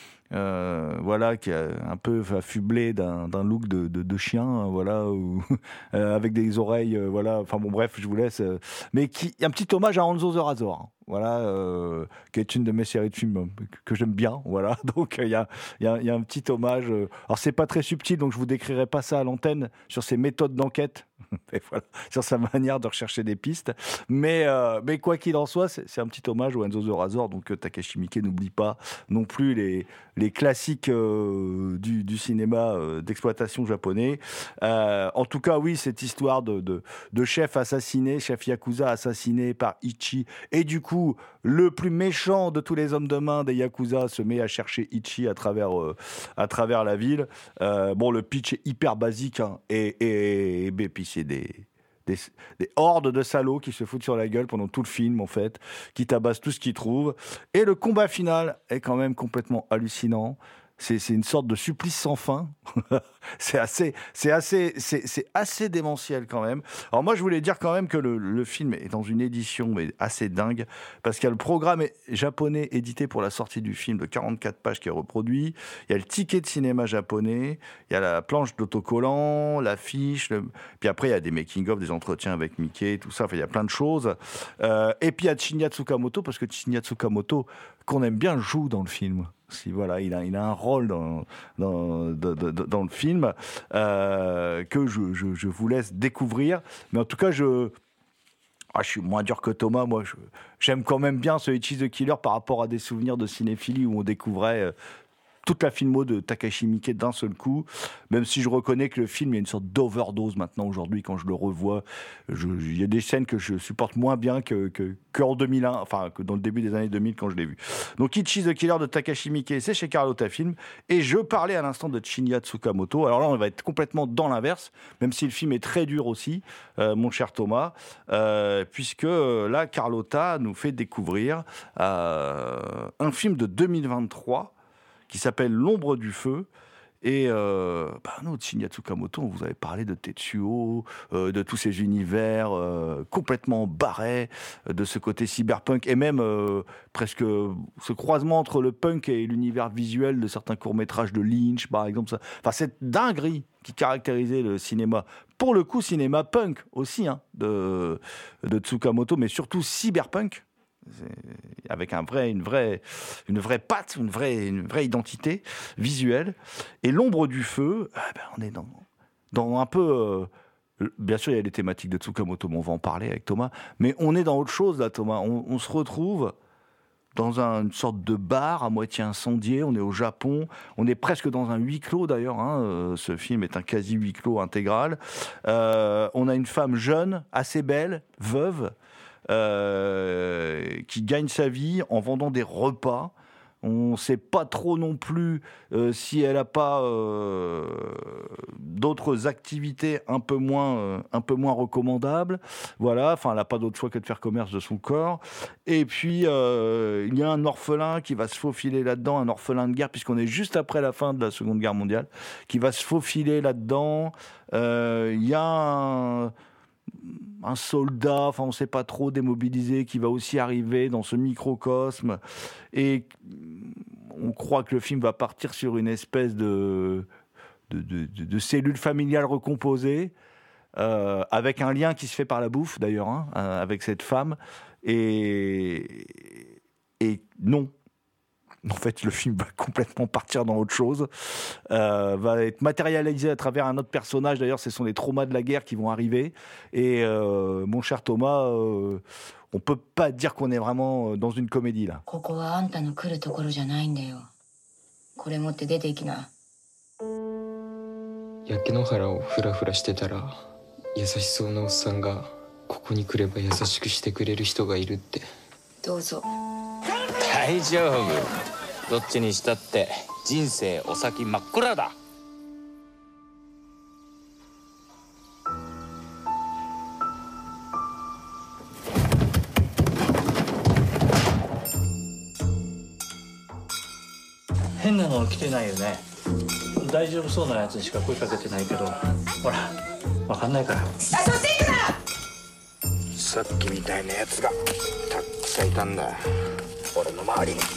euh, voilà, qui est un peu affublé d'un, d'un look de, de, de chien, voilà, ou, euh, avec des oreilles, euh, voilà. Enfin bon, bref, je vous laisse. Euh, mais qui, un petit hommage à Hanzo the Razor. Voilà, euh, qui est une de mes séries de films que, que j'aime bien, voilà. Donc il y a, y, a, y a un petit hommage. Euh, alors c'est pas très subtil, donc je vous décrirai pas ça à l'antenne sur ses méthodes d'enquête, et voilà, sur sa manière de rechercher des pistes. Mais, euh, mais quoi qu'il en soit, c'est, c'est un petit hommage au Hanzo the Razor. Donc euh, Takashi Miike n'oublie pas non plus les, les classiques euh, du, du cinéma euh, d'exploitation japonais. Euh, en tout cas, oui, cette histoire de, de, de chef assassiné, chef yakuza assassiné par Ichi, et du coup le plus méchant de tous les hommes de main des Yakuza se met à chercher Ichi à travers, euh, à travers la ville. Euh, bon, le pitch est hyper basique, hein, et, et, et, et puis c'est des, des, des hordes de salauds qui se foutent sur la gueule pendant tout le film, en fait, qui tabassent tout ce qu'ils trouvent. Et le combat final est quand même complètement hallucinant. C'est, c'est une sorte de supplice sans fin. c'est assez, c'est assez, c'est, c'est assez démentiel quand même. Alors moi, je voulais dire quand même que le, le film est dans une édition mais assez dingue, parce qu'il y a le programme japonais édité pour la sortie du film de quarante-quatre pages qui est reproduit. Il y a le ticket de cinéma japonais. Il y a la planche d'autocollant, l'affiche. Le... Puis après, il y a des making-of, des entretiens avec Mickey, tout ça. Enfin, il y a plein de choses. Euh, et puis il y a Shinya Tsukamoto, parce que Shinya Tsukamoto, qu'on aime bien, joue dans le film. Si, voilà, il a, il a un rôle dans, dans, dans, dans, dans le film euh, que je, je, je vous laisse découvrir. Mais en tout cas, je, ah, je suis moins dur que Thomas. Moi, je, j'aime quand même bien ce Ichi the Killer par rapport à des souvenirs de cinéphilie où on découvrait euh, toute la filmo de Takashi Miike d'un seul coup, même si je reconnais que le film, il y a une sorte d'overdose maintenant aujourd'hui quand je le revois. Je, il y a des scènes que je supporte moins bien que, que, qu'en deux mille un, enfin que dans le début des années deux mille quand je l'ai vu. Donc Ichi the Killer de Takashi Miike, c'est chez Carlotta Film, et je parlais à l'instant de Shinya Tsukamoto. Alors là, on va être complètement dans l'inverse, même si le film est très dur aussi, euh, mon cher Thomas, euh, puisque euh, là, Carlotta nous fait découvrir euh, un film de deux mille vingt-trois qui s'appelle L'ombre du feu. Et euh, bah non, Shinya Tsukamoto, on vous avait parlé de Tetsuo, euh, de tous ces univers euh, complètement barrés, de ce côté cyberpunk, et même euh, presque ce croisement entre le punk et l'univers visuel de certains courts-métrages de Lynch, par exemple. Ça. Enfin, cette dinguerie qui caractérisait le cinéma, pour le coup, cinéma punk aussi, hein, de, de Tsukamoto, mais surtout cyberpunk. C'est avec un vrai, une, vraie, une vraie patte, une vraie, une vraie identité visuelle. Et L'ombre du feu, ah ben on est dans, dans un peu... Euh, bien sûr, il y a les thématiques de Tsukamoto, mais on va en parler avec Thomas. Mais on est dans autre chose, là, Thomas. On, on se retrouve dans un, une sorte de bar à moitié incendié. On est au Japon. On est presque dans un huis clos, d'ailleurs. Hein. Euh, ce film est un quasi huis clos intégral. Euh, on a une femme jeune, assez belle, veuve, Euh, qui gagne sa vie en vendant des repas. On ne sait pas trop non plus euh, si elle n'a pas euh, d'autres activités un peu moins, euh, un peu moins recommandables. Voilà, enfin, elle n'a pas d'autre choix que de faire commerce de son corps. Et puis, euh, il y a un orphelin qui va se faufiler là-dedans, un orphelin de guerre, puisqu'on est juste après la fin de la Seconde Guerre mondiale, qui va se faufiler là-dedans. Euh, il y a un... un soldat, enfin on ne sait pas trop, démobilisé, qui va aussi arriver dans ce microcosme, et on croit que le film va partir sur une espèce de, de, de, de, de cellule familiale recomposée, euh, avec un lien qui se fait par la bouffe d'ailleurs, hein, avec cette femme, et, et non. En fait, le film va complètement partir dans autre chose, euh, va être matérialisé à travers un autre personnage. D'ailleurs, ce sont les traumas de la guerre qui vont arriver. Et euh, mon cher Thomas, euh, on ne peut pas dire qu'on est vraiment dans une comédie, là. ここはあんたの来るところじゃないんだよ。これ持って出ていきな。 焼け野原をフラフラしてたら、優しそうなおっさんがここに来れば優しくしてくれる人がいるって。 どうぞ。 大丈夫。どっちにしたって人生お先真っ暗だ。 変なの来てないよね。大丈夫そうなやつにしか声かけてないけど、ほら、わかんないから。 さっきみたいなやつがたくさんいたんだ。俺の周りに。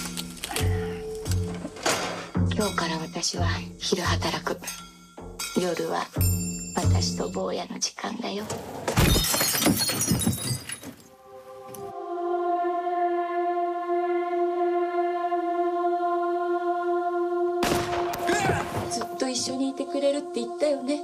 今日から私は昼働く。夜は私と坊やの時間だよ。ずっと一緒にいてくれるって言ったよね。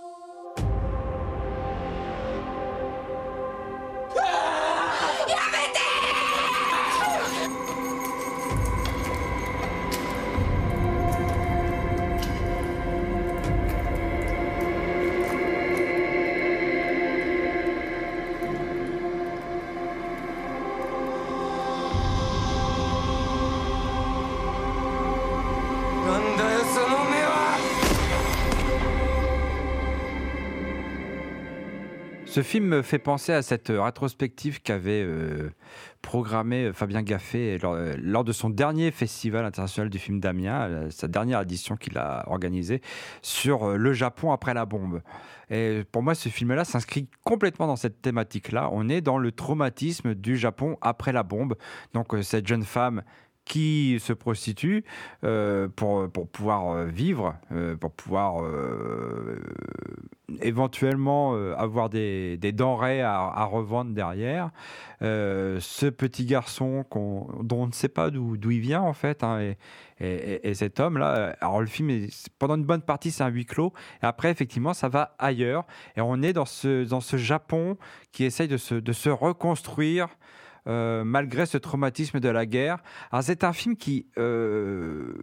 Ce film me fait penser à cette rétrospective qu'avait euh, programmée Fabien Gaffé lors, lors de son dernier festival international du film d'Amiens, sa dernière édition qu'il a organisée sur le Japon après la bombe. Et pour moi, ce film-là s'inscrit complètement dans cette thématique-là. On est dans le traumatisme du Japon après la bombe. Donc cette jeune femme qui se prostitue euh, pour, pour pouvoir vivre, euh, pour pouvoir euh, éventuellement euh, avoir des, des denrées à, à revendre derrière. Euh, ce petit garçon qu'on, dont on ne sait pas d'où, d'où il vient en fait, hein, et, et, et cet homme-là, alors le film, est, pendant une bonne partie, c'est un huis clos, et après, effectivement, ça va ailleurs, et on est dans ce, dans ce Japon qui essaye de se, de se reconstruire Euh, malgré ce traumatisme de la guerre. Alors, c'est un film qui, euh,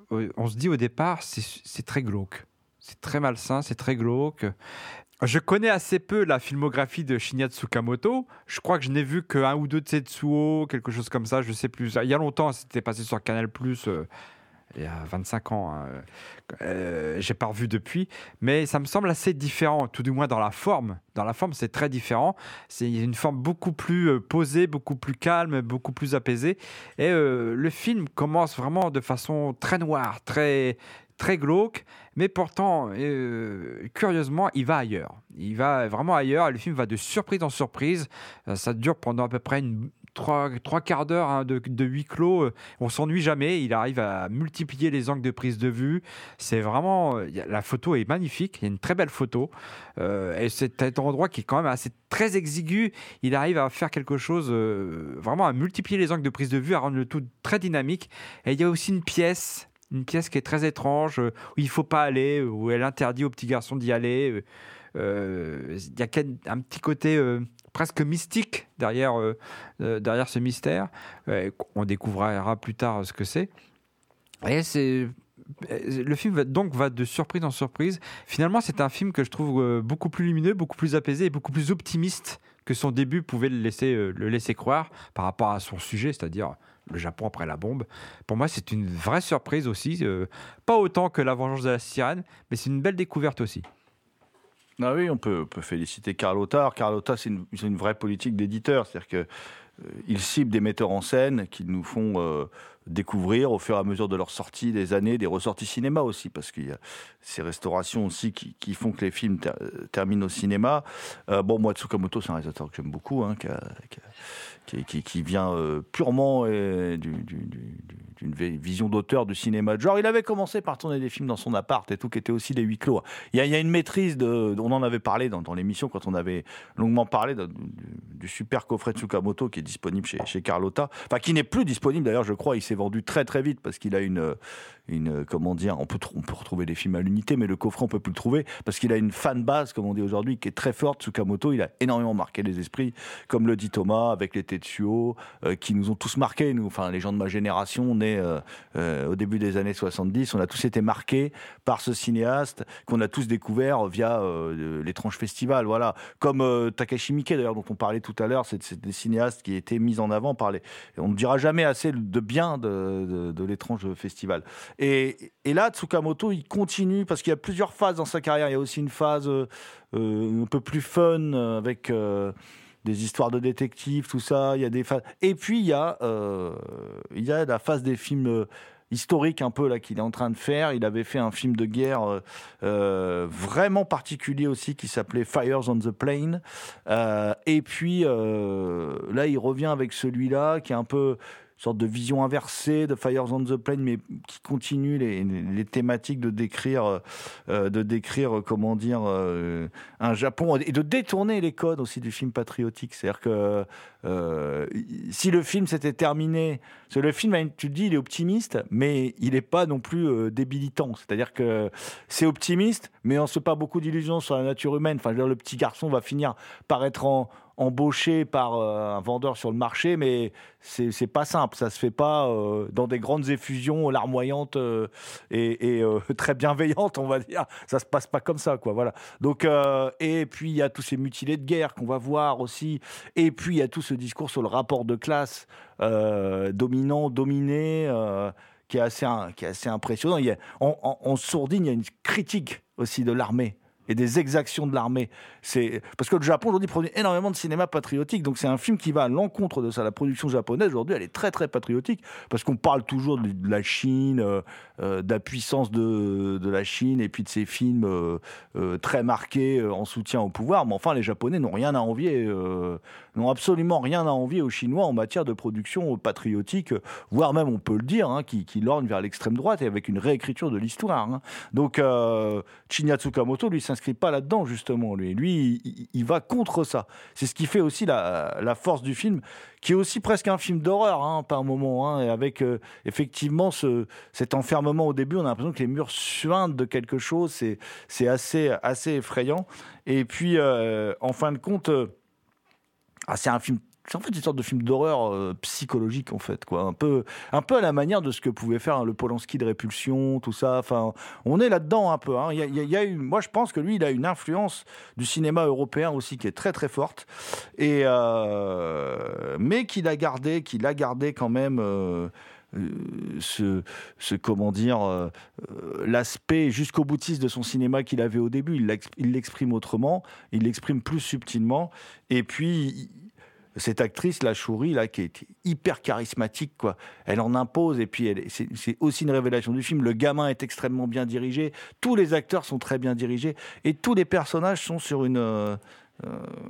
on se dit au départ, c'est, c'est très glauque. C'est très malsain, c'est très glauque. Je connais assez peu la filmographie de Shinya Tsukamoto. Je crois que je n'ai vu qu'un ou deux de Tetsuo, quelque chose comme ça, je sais plus. Il y a longtemps, c'était passé sur Canal+, euh, il y a vingt-cinq ans. Hein. Euh, j'ai pas revu depuis, mais ça me semble assez différent, tout du moins dans la forme. Dans la forme, c'est très différent. C'est une forme beaucoup plus euh, posée, beaucoup plus calme, beaucoup plus apaisée. Et euh, le film commence vraiment de façon très noire, très... très glauque, mais pourtant, euh, curieusement, il va ailleurs. Il va vraiment ailleurs. Le film va de surprise en surprise. Euh, ça dure pendant à peu près une, trois, trois quarts d'heure hein, de, de huis clos. On s'ennuie jamais. Il arrive à multiplier les angles de prise de vue. C'est vraiment... La photo est magnifique. Il y a une très belle photo. Euh, et c'est un endroit qui est quand même assez très exigu. Il arrive à faire quelque chose, euh, vraiment à multiplier les angles de prise de vue, à rendre le tout très dynamique. Et il y a aussi une pièce... Une pièce qui est très étrange, où il ne faut pas aller, où elle interdit aux petits garçons d'y aller. Euh, il y a un petit côté euh, presque mystique derrière, euh, derrière ce mystère. Euh, on découvrira plus tard ce que c'est. Et c'est... Le film va, donc va de surprise en surprise. Finalement, c'est un film que je trouve beaucoup plus lumineux, beaucoup plus apaisé et beaucoup plus optimiste que son début pouvait le laisser, le laisser croire par rapport à son sujet, c'est-à-dire le Japon après la bombe. Pour moi, c'est une vraie surprise aussi. Euh, pas autant que La Vengeance de la Sirène, mais c'est une belle découverte aussi. Ah oui, on peut, on peut féliciter Carlotta. Carlotta, c'est une, c'est une vraie politique d'éditeur. C'est-à-dire que euh, il cible des metteurs en scène qui nous font euh, découvrir au fur et à mesure de leur sortie, des années, des ressorties cinéma aussi, parce qu'il y a ces restaurations aussi qui, qui font que les films ter- terminent au cinéma. Euh, bon, moi, Tsukamoto, c'est un réalisateur que j'aime beaucoup, hein, qui, a, qui, a, qui, qui, qui vient euh, purement euh, du, du, du, d'une vision d'auteur du cinéma de genre. Il avait commencé par tourner des films dans son appart et tout, qui étaient aussi des huis clos. Il y a, il y a une maîtrise, de, on en avait parlé dans, dans l'émission quand on avait longuement parlé de, du, du super coffret Tsukamoto qui est disponible chez, chez Carlotta, enfin qui n'est plus disponible d'ailleurs, je crois. Il s'est vendu très très vite parce qu'il a une, une comment dire, on peut, on peut retrouver des films à l'unité, mais le coffret on peut plus le trouver parce qu'il a une fan base, comme on dit aujourd'hui, qui est très forte. Tsukamoto, il a énormément marqué les esprits, comme le dit Thomas, avec les Tetsuo, euh, qui nous ont tous marqués, nous, enfin les gens de ma génération, nés euh, euh, au début des années soixante-dix, on a tous été marqués par ce cinéaste qu'on a tous découvert via euh, l'étrange festival, voilà, comme euh, Takashi Miike d'ailleurs, dont on parlait tout à l'heure. C'est, c'est des cinéastes qui étaient mis en avant par les, on ne dira jamais assez de bien de, de, de l'étrange festival. Et, et là, Tsukamoto, il continue, parce qu'il y a plusieurs phases dans sa carrière. Il y a aussi une phase euh, un peu plus fun, avec euh, des histoires de détectives, tout ça. Il y a des phases. Et puis, il y a, euh, il y a la phase des films euh, historiques, un peu, là, qu'il est en train de faire. Il avait fait un film de guerre euh, euh, vraiment particulier aussi, qui s'appelait Fires on the Plain. Euh, et puis, euh, là, il revient avec celui-là, qui est un peu... sorte de vision inversée de Fires on the Plain, mais qui continue les, les thématiques de décrire, euh, de décrire, comment dire, euh, un Japon, et de détourner les codes aussi du film patriotique. C'est-à-dire que euh, si le film s'était terminé, parce que le film, tu te dis, il est optimiste, mais il n'est pas non plus euh, débilitant. C'est-à-dire que c'est optimiste, mais on ne se fait pas beaucoup d'illusions sur la nature humaine. Enfin, je veux dire, le petit garçon va finir par être en embauché par euh, un vendeur sur le marché, mais c'est, c'est pas simple, ça se fait pas euh, dans des grandes effusions larmoyantes euh, et, et euh, très bienveillantes, on va dire. Ça se passe pas comme ça, quoi. Voilà. Donc, euh, et puis il y a tous ces mutilés de guerre qu'on va voir aussi, et puis il y a tout ce discours sur le rapport de classe euh, dominant, dominé, euh, qui est assez, qui est assez impressionnant. Il y a, en, en, en sourdine, il y a une critique aussi de l'armée et des exactions de l'armée. C'est... Parce que le Japon, aujourd'hui, produit énormément de cinéma patriotique. Donc, c'est un film qui va à l'encontre de ça. La production japonaise, aujourd'hui, elle est très, très patriotique. Parce qu'on parle toujours de la Chine, euh, euh, de la puissance de, de la Chine, et puis de ces films euh, euh, très marqués euh, en soutien au pouvoir. Mais enfin, les Japonais n'ont rien à envier, euh, n'ont absolument rien à envier aux Chinois en matière de production patriotique, voire même, on peut le dire, hein, qui, qui lorgne vers l'extrême droite et avec une réécriture de l'histoire. Hein. Donc, euh, Shinya Tsukamoto, lui, s'inscrit pas là-dedans, justement. Lui, lui il, il va contre ça. C'est ce qui fait aussi la, la force du film, qui est aussi presque un film d'horreur, hein, par moment, hein, et avec euh, effectivement ce, cet enfermement au début. On a l'impression que les murs suintent de quelque chose. C'est, c'est assez, assez effrayant. Et puis, euh, en fin de compte, euh, ah, c'est un film c'est en fait une sorte de film d'horreur euh, psychologique en fait, quoi. Un peu, un peu à la manière de ce que pouvait faire hein, le Polanski de Répulsion, tout ça. Enfin, on est là-dedans un peu. Hein. Il y a, il y a eu, moi, je pense que lui, il a une influence du cinéma européen aussi qui est très très forte, et euh, mais qu'il a gardé, qu'il a gardé quand même. Euh, Ce, ce comment dire euh, l'aspect jusqu'au boutiste de son cinéma qu'il avait au début. Il, il l'exprime autrement, il l'exprime plus subtilement, et puis cette actrice, la Shuri, là, qui est hyper charismatique, quoi. Elle en impose, et puis elle, c'est, c'est aussi une révélation du film. Le gamin est extrêmement bien dirigé, tous les acteurs sont très bien dirigés, et tous les personnages sont sur une euh, Euh,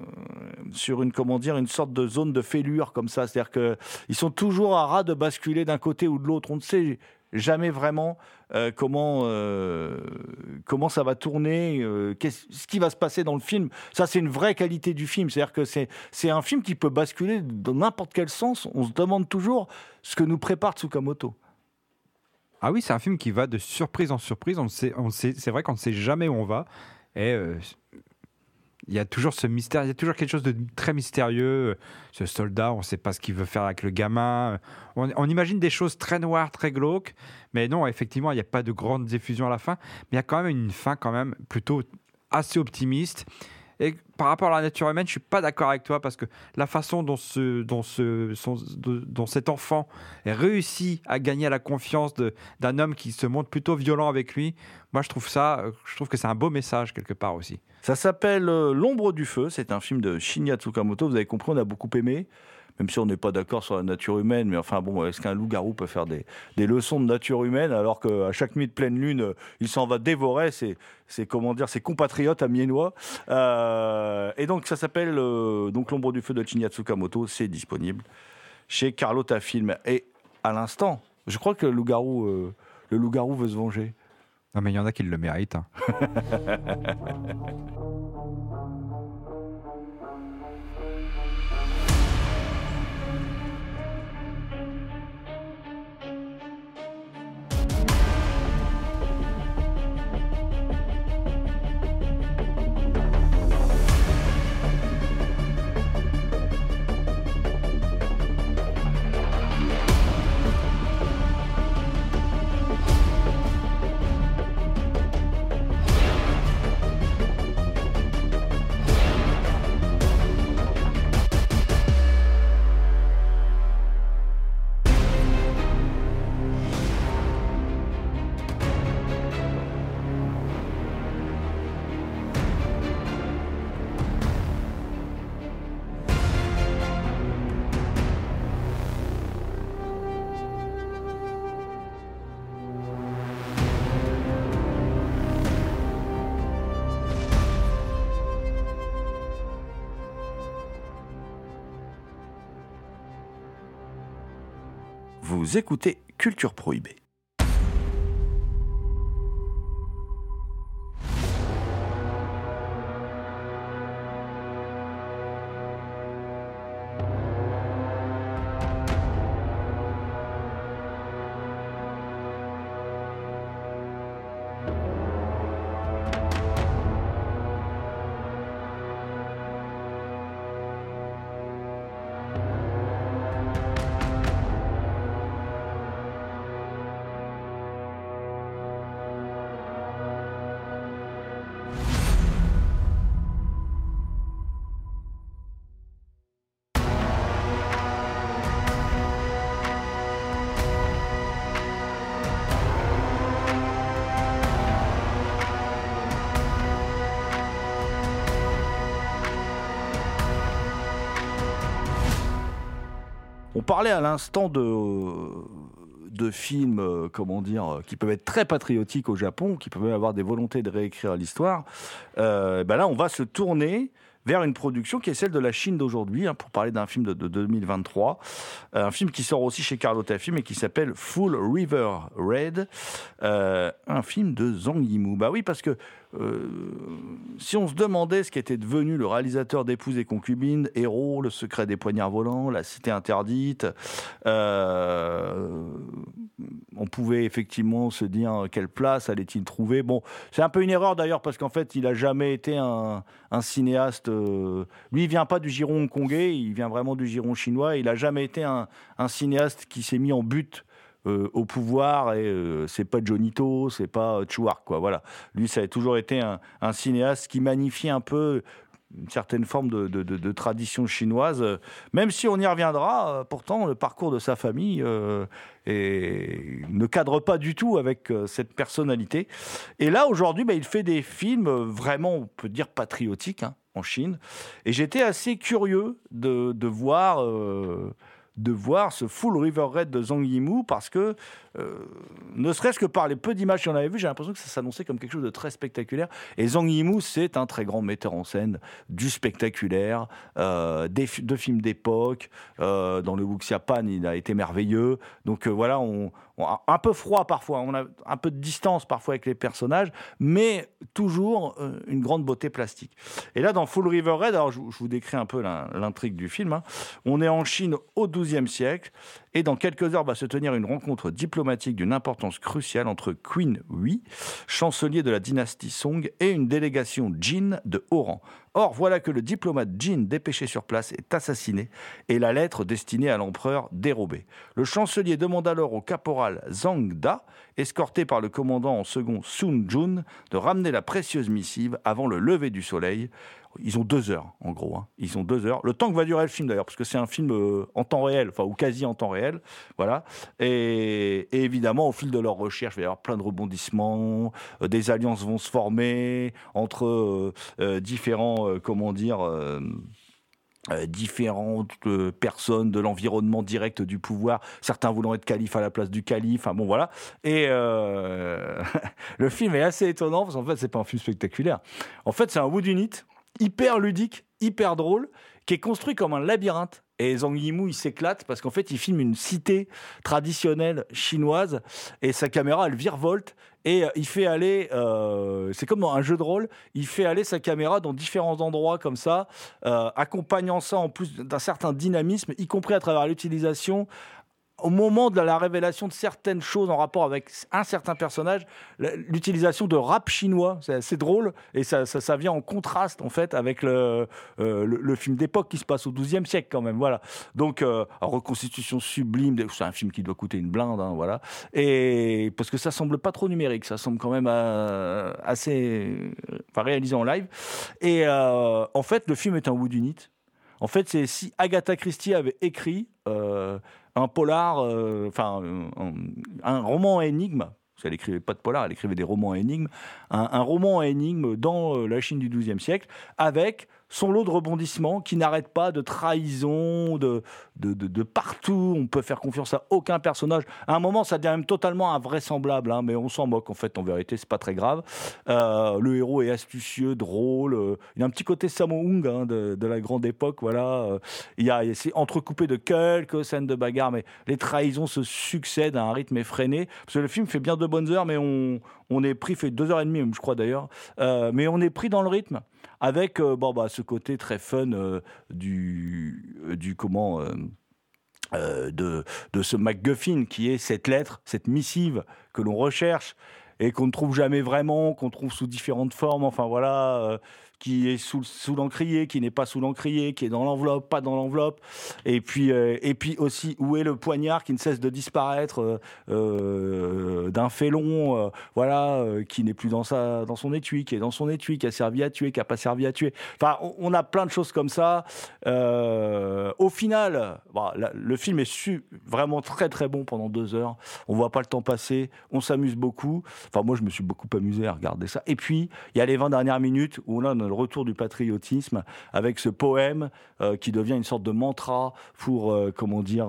sur une comment dire une sorte de zone de fêlure comme ça, c'est-à-dire que ils sont toujours à ras de basculer d'un côté ou de l'autre. On ne sait jamais vraiment euh, comment euh, comment ça va tourner, euh, ce qui va se passer dans le film. Ça, c'est une vraie qualité du film, c'est-à-dire que c'est c'est un film qui peut basculer dans n'importe quel sens. On se demande toujours ce que nous prépare Tsukamoto. Ah oui, c'est un film qui va de surprise en surprise. On sait, on sait, c'est vrai qu'on ne sait jamais où on va. Et euh, il y a toujours ce mystère, il y a toujours quelque chose de très mystérieux. Ce soldat, on ne sait pas ce qu'il veut faire avec le gamin. On, on imagine des choses très noires, très glauques. Mais non, effectivement, il n'y a pas de grande diffusion à la fin. Mais il y a quand même une fin quand même plutôt assez optimiste. Et par rapport à la nature humaine, je ne suis pas d'accord avec toi parce que la façon dont, ce, dont, ce, son, de, dont cet enfant réussit à gagner la confiance de, d'un homme qui se montre plutôt violent avec lui, moi je trouve ça, je trouve que c'est un beau message quelque part aussi. Ça s'appelle euh, L'ombre du feu, c'est un film de Shinya Tsukamoto, vous avez compris, on a beaucoup aimé. Même si on n'est pas d'accord sur la nature humaine, mais enfin bon, est-ce qu'un loup-garou peut faire des, des leçons de nature humaine alors qu'à chaque nuit de pleine lune, il s'en va dévorer ses, ses, comment dire, ses compatriotes amiénois. Euh, et donc ça s'appelle euh, donc L'ombre du feu de Shinya Tsukamoto, c'est disponible chez Carlotta Film. Et à l'instant, je crois que le loup-garou, euh, le loup-garou veut se venger. Non mais il y en a qui le méritent. Hein. Vous écoutez Culture Prohibée. On parlait à l'instant de, de films, euh, comment dire, qui peuvent être très patriotiques au Japon, qui peuvent avoir des volontés de réécrire l'histoire. Euh, ben là, on va se tourner vers une production qui est celle de la Chine d'aujourd'hui, hein, pour parler d'un film de, de deux mille vingt-trois, un film qui sort aussi chez Carlotta Film et qui s'appelle Full River Red, euh, un film de Zhang Yimou. Bah oui, parce que euh, si on se demandait ce qu'était devenu le réalisateur d'Épouse et concubines, Héros, Le secret des poignards volants, La cité interdite, euh, on pouvait effectivement se dire quelle place allait-il trouver. Bon, c'est un peu une erreur d'ailleurs parce qu'en fait, il n'a jamais été un, un cinéaste de... Lui, il vient pas du giron hongkongais, il vient vraiment du giron chinois. Il a jamais été un, un cinéaste qui s'est mis en but euh, au pouvoir. Et euh, c'est pas Johnny To, c'est pas euh, Chu Ark, quoi. Voilà. Lui, ça a toujours été un, un cinéaste qui magnifie un peu une certaine forme de, de, de, de tradition chinoise, même si on y reviendra. Pourtant, le parcours de sa famille euh, et ne cadre pas du tout avec euh, cette personnalité. Et là, aujourd'hui, bah, il fait des films vraiment, on peut dire, patriotiques hein, en Chine. Et j'étais assez curieux de, de voir... Euh, de voir ce Full River Red de Zhang Yimou parce que, euh, ne serait-ce que par les peu d'images qu'on avait vues, j'ai l'impression que ça s'annonçait comme quelque chose de très spectaculaire. Et Zhang Yimou, c'est un très grand metteur en scène du spectaculaire, euh, des, de films d'époque. Euh, dans le Wuxia Pan, il a été merveilleux. Donc euh, voilà, on, on a un peu froid parfois, on a un peu de distance parfois avec les personnages, mais toujours euh, une grande beauté plastique. Et là, dans Full River Red, alors je, je vous décris un peu l'intrigue du film, hein. On est en Chine au douzième siècle, et dans quelques heures va se tenir une rencontre diplomatique d'une importance cruciale entre Qin Hui, chancelier de la dynastie Song, et une délégation Jin de haut rang. Or, voilà que le diplomate Jin, dépêché sur place, est assassiné et la lettre destinée à l'empereur dérobée. Le chancelier demande alors au caporal Zhang Da, escorté par le commandant en second Sun Jun, de ramener la précieuse missive avant le lever du soleil. Ils ont deux heures, en gros. Hein. Ils ont deux heures. Le temps que va durer le film, d'ailleurs, parce que c'est un film euh, en temps réel, enfin, ou quasi en temps réel. Voilà. Et, et évidemment, au fil de leurs recherches, il va y avoir plein de rebondissements. Euh, des alliances vont se former entre euh, euh, différents, euh, comment dire... Euh, Euh, différentes euh, personnes de l'environnement direct du pouvoir, certains voulant être calife à la place du calife, enfin bon voilà. Et euh, le film est assez étonnant parce qu'en fait c'est pas un film spectaculaire. En fait c'est un whodunit hyper ludique, hyper drôle, qui est construit comme un labyrinthe. Et Zhang Yimou, il s'éclate parce qu'en fait, il filme une cité traditionnelle chinoise et sa caméra, elle virevolte et il fait aller, euh, c'est comme dans un jeu de rôle, il fait aller sa caméra dans différents endroits comme ça, euh, accompagnant ça en plus d'un certain dynamisme, y compris à travers l'utilisation. Au moment de la révélation de certaines choses en rapport avec un certain personnage, l'utilisation de rap chinois, c'est assez drôle et ça, ça, ça vient en contraste en fait avec le, euh, le, le film d'époque qui se passe au douzième siècle quand même, voilà. Donc euh, reconstitution sublime, c'est un film qui doit coûter une blinde, hein, voilà. Et parce que ça semble pas trop numérique, ça semble quand même euh, assez, enfin réalisé en live. Et euh, en fait, le film est un whodunit. En fait, c'est si Agatha Christie avait écrit euh, un polar, euh, enfin un, un roman à énigmes, parce qu'elle écrivait pas de polar, elle écrivait des romans à énigmes, un, un roman à énigmes dans euh, la Chine du douzième siècle, avec son lot de rebondissements qui n'arrête pas, de trahison, de, de, de, de partout. On peut faire confiance à aucun personnage. À un moment, ça devient même totalement invraisemblable, hein, mais on s'en moque en fait. En vérité, c'est pas très grave. Euh, le héros est astucieux, drôle. Euh, il a un petit côté Sammo Hung hein, de, de la grande époque. Voilà. Euh, il y a, c'est entrecoupé de quelques scènes de bagarre, mais les trahisons se succèdent à un rythme effréné. Parce que le film fait bien deux bonnes heures, mais on, on est pris, fait deux heures et demie, je crois d'ailleurs. Euh, mais on est pris dans le rythme. Avec euh, bon, bah, ce côté très fun euh, du, euh, du comment euh, euh, de, de ce MacGuffin qui est cette lettre, cette missive que l'on recherche et qu'on ne trouve jamais vraiment, qu'on trouve sous différentes formes, enfin voilà, euh, qui est sous, sous l'encrier, qui n'est pas sous l'encrier, qui est dans l'enveloppe, pas dans l'enveloppe, et puis, euh, et puis aussi où est le poignard qui ne cesse de disparaître euh, euh, d'un félon, euh, voilà, euh, qui n'est plus dans, sa, dans son étui, qui est dans son étui, qui a servi à tuer, qui n'a pas servi à tuer. Enfin, on, on a plein de choses comme ça. Euh, au final, bah, la, le film est su, vraiment très très bon pendant deux heures. On voit pas le temps passer, on s'amuse beaucoup. Enfin, moi, je me suis beaucoup amusé à regarder ça. Et puis, il y a les vingt dernières minutes où là, on a le retour du patriotisme avec ce poème euh, qui devient une sorte de mantra pour, euh, comment dire,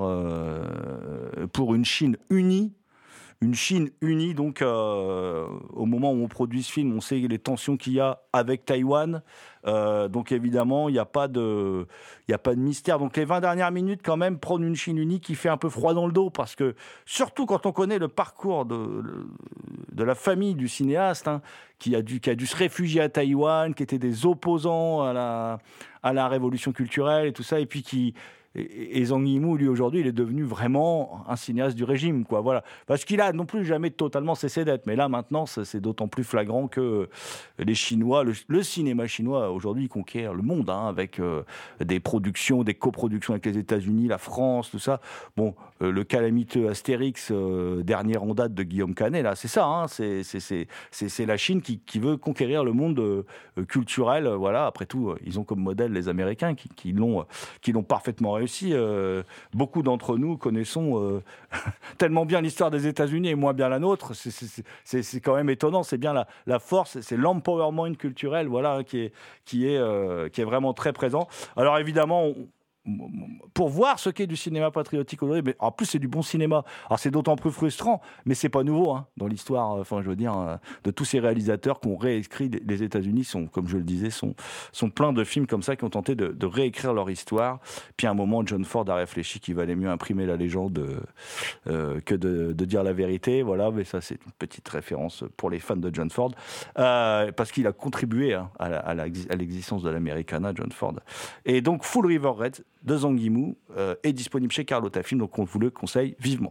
euh, pour une Chine unie. Une Chine unie, donc, euh, au moment où on produit ce film, on sait les tensions qu'il y a avec Taïwan. Euh, donc, évidemment, il n'y a pas de, il n'y a pas de mystère. Donc, les vingt dernières minutes, quand même, prendre une Chine unie qui fait un peu froid dans le dos, parce que, surtout quand on connaît le parcours de, de la famille du cinéaste, hein, qui a dû, qui a dû se réfugier à Taïwan, qui étaient des opposants à la, à la révolution culturelle et tout ça, et puis qui, et, et Zhang Yimou, lui, aujourd'hui, il est devenu vraiment un cinéaste du régime, quoi. Voilà. Parce qu'il a non plus jamais totalement cessé d'être. Mais là, maintenant, c'est, c'est d'autant plus flagrant que les Chinois, le, le cinéma chinois, aujourd'hui, conquiert le monde, hein, avec euh, des productions, des coproductions avec les États-Unis, la France, tout ça. Bon, euh, le calamiteux Astérix, euh, dernière en date de Guillaume Canet, là, c'est ça, hein, c'est, c'est, c'est, c'est, c'est la Chine qui, qui veut conquérir le monde euh, culturel. Euh, voilà, après tout, euh, ils ont comme modèle les Américains qui, qui, l'ont, euh, qui l'ont parfaitement réussi. Euh, beaucoup d'entre nous connaissons euh, tellement bien l'histoire des États-Unis et moins bien la nôtre. C'est, c'est, c'est, c'est quand même étonnant. C'est bien la, la force, c'est l'empowerment culturel, voilà, qui est, qui est, euh, qui est vraiment très présent. Alors évidemment, on, pour voir ce qu'est du cinéma patriotique aujourd'hui, mais en plus c'est du bon cinéma. Alors c'est d'autant plus frustrant, mais c'est pas nouveau hein, dans l'histoire. Enfin, je veux dire, de tous ces réalisateurs qui ont réécrit les États-Unis sont, comme je le disais, sont sont pleins de films comme ça qui ont tenté de, de réécrire leur histoire. Puis à un moment, John Ford a réfléchi qu'il valait mieux imprimer la légende euh, que de, de dire la vérité. Voilà, mais ça c'est une petite référence pour les fans de John Ford, euh, parce qu'il a contribué hein, à, la, à, la, à l'existence de l'Americana, John Ford. Et donc Full River Red de Zhang Yimou euh, est disponible chez Carlotta Film, donc on vous le conseille vivement.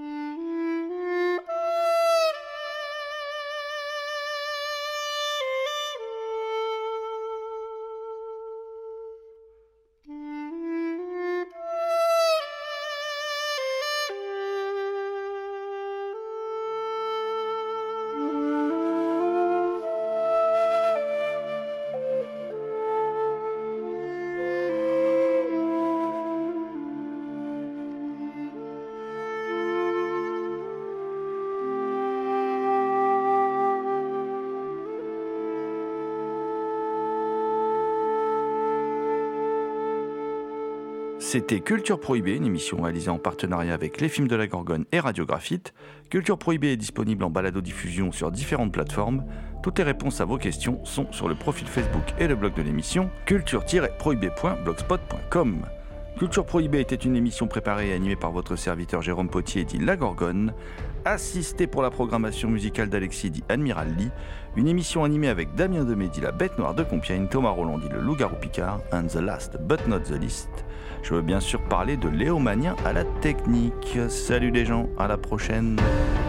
C'était Culture Prohibée, une émission réalisée en partenariat avec Les Films de la Gorgone et Radiographite. Culture Prohibée est disponible en balado-diffusion sur différentes plateformes. Toutes les réponses à vos questions sont sur le profil Facebook et le blog de l'émission culture tiret prohibée point blogspot point com. Culture Prohibée était une émission préparée et animée par votre serviteur Jérôme Potier dit La Gorgone, assisté pour la programmation musicale d'Alexis dit Admiral Lee, une émission animée avec Damien Demey dit La Bête Noire de Compiègne, Thomas Roland dit Le Loup-Garou Picard, and the last but not the least. Je veux bien sûr parler de Léo Magnien à la technique. Salut les gens, à la prochaine.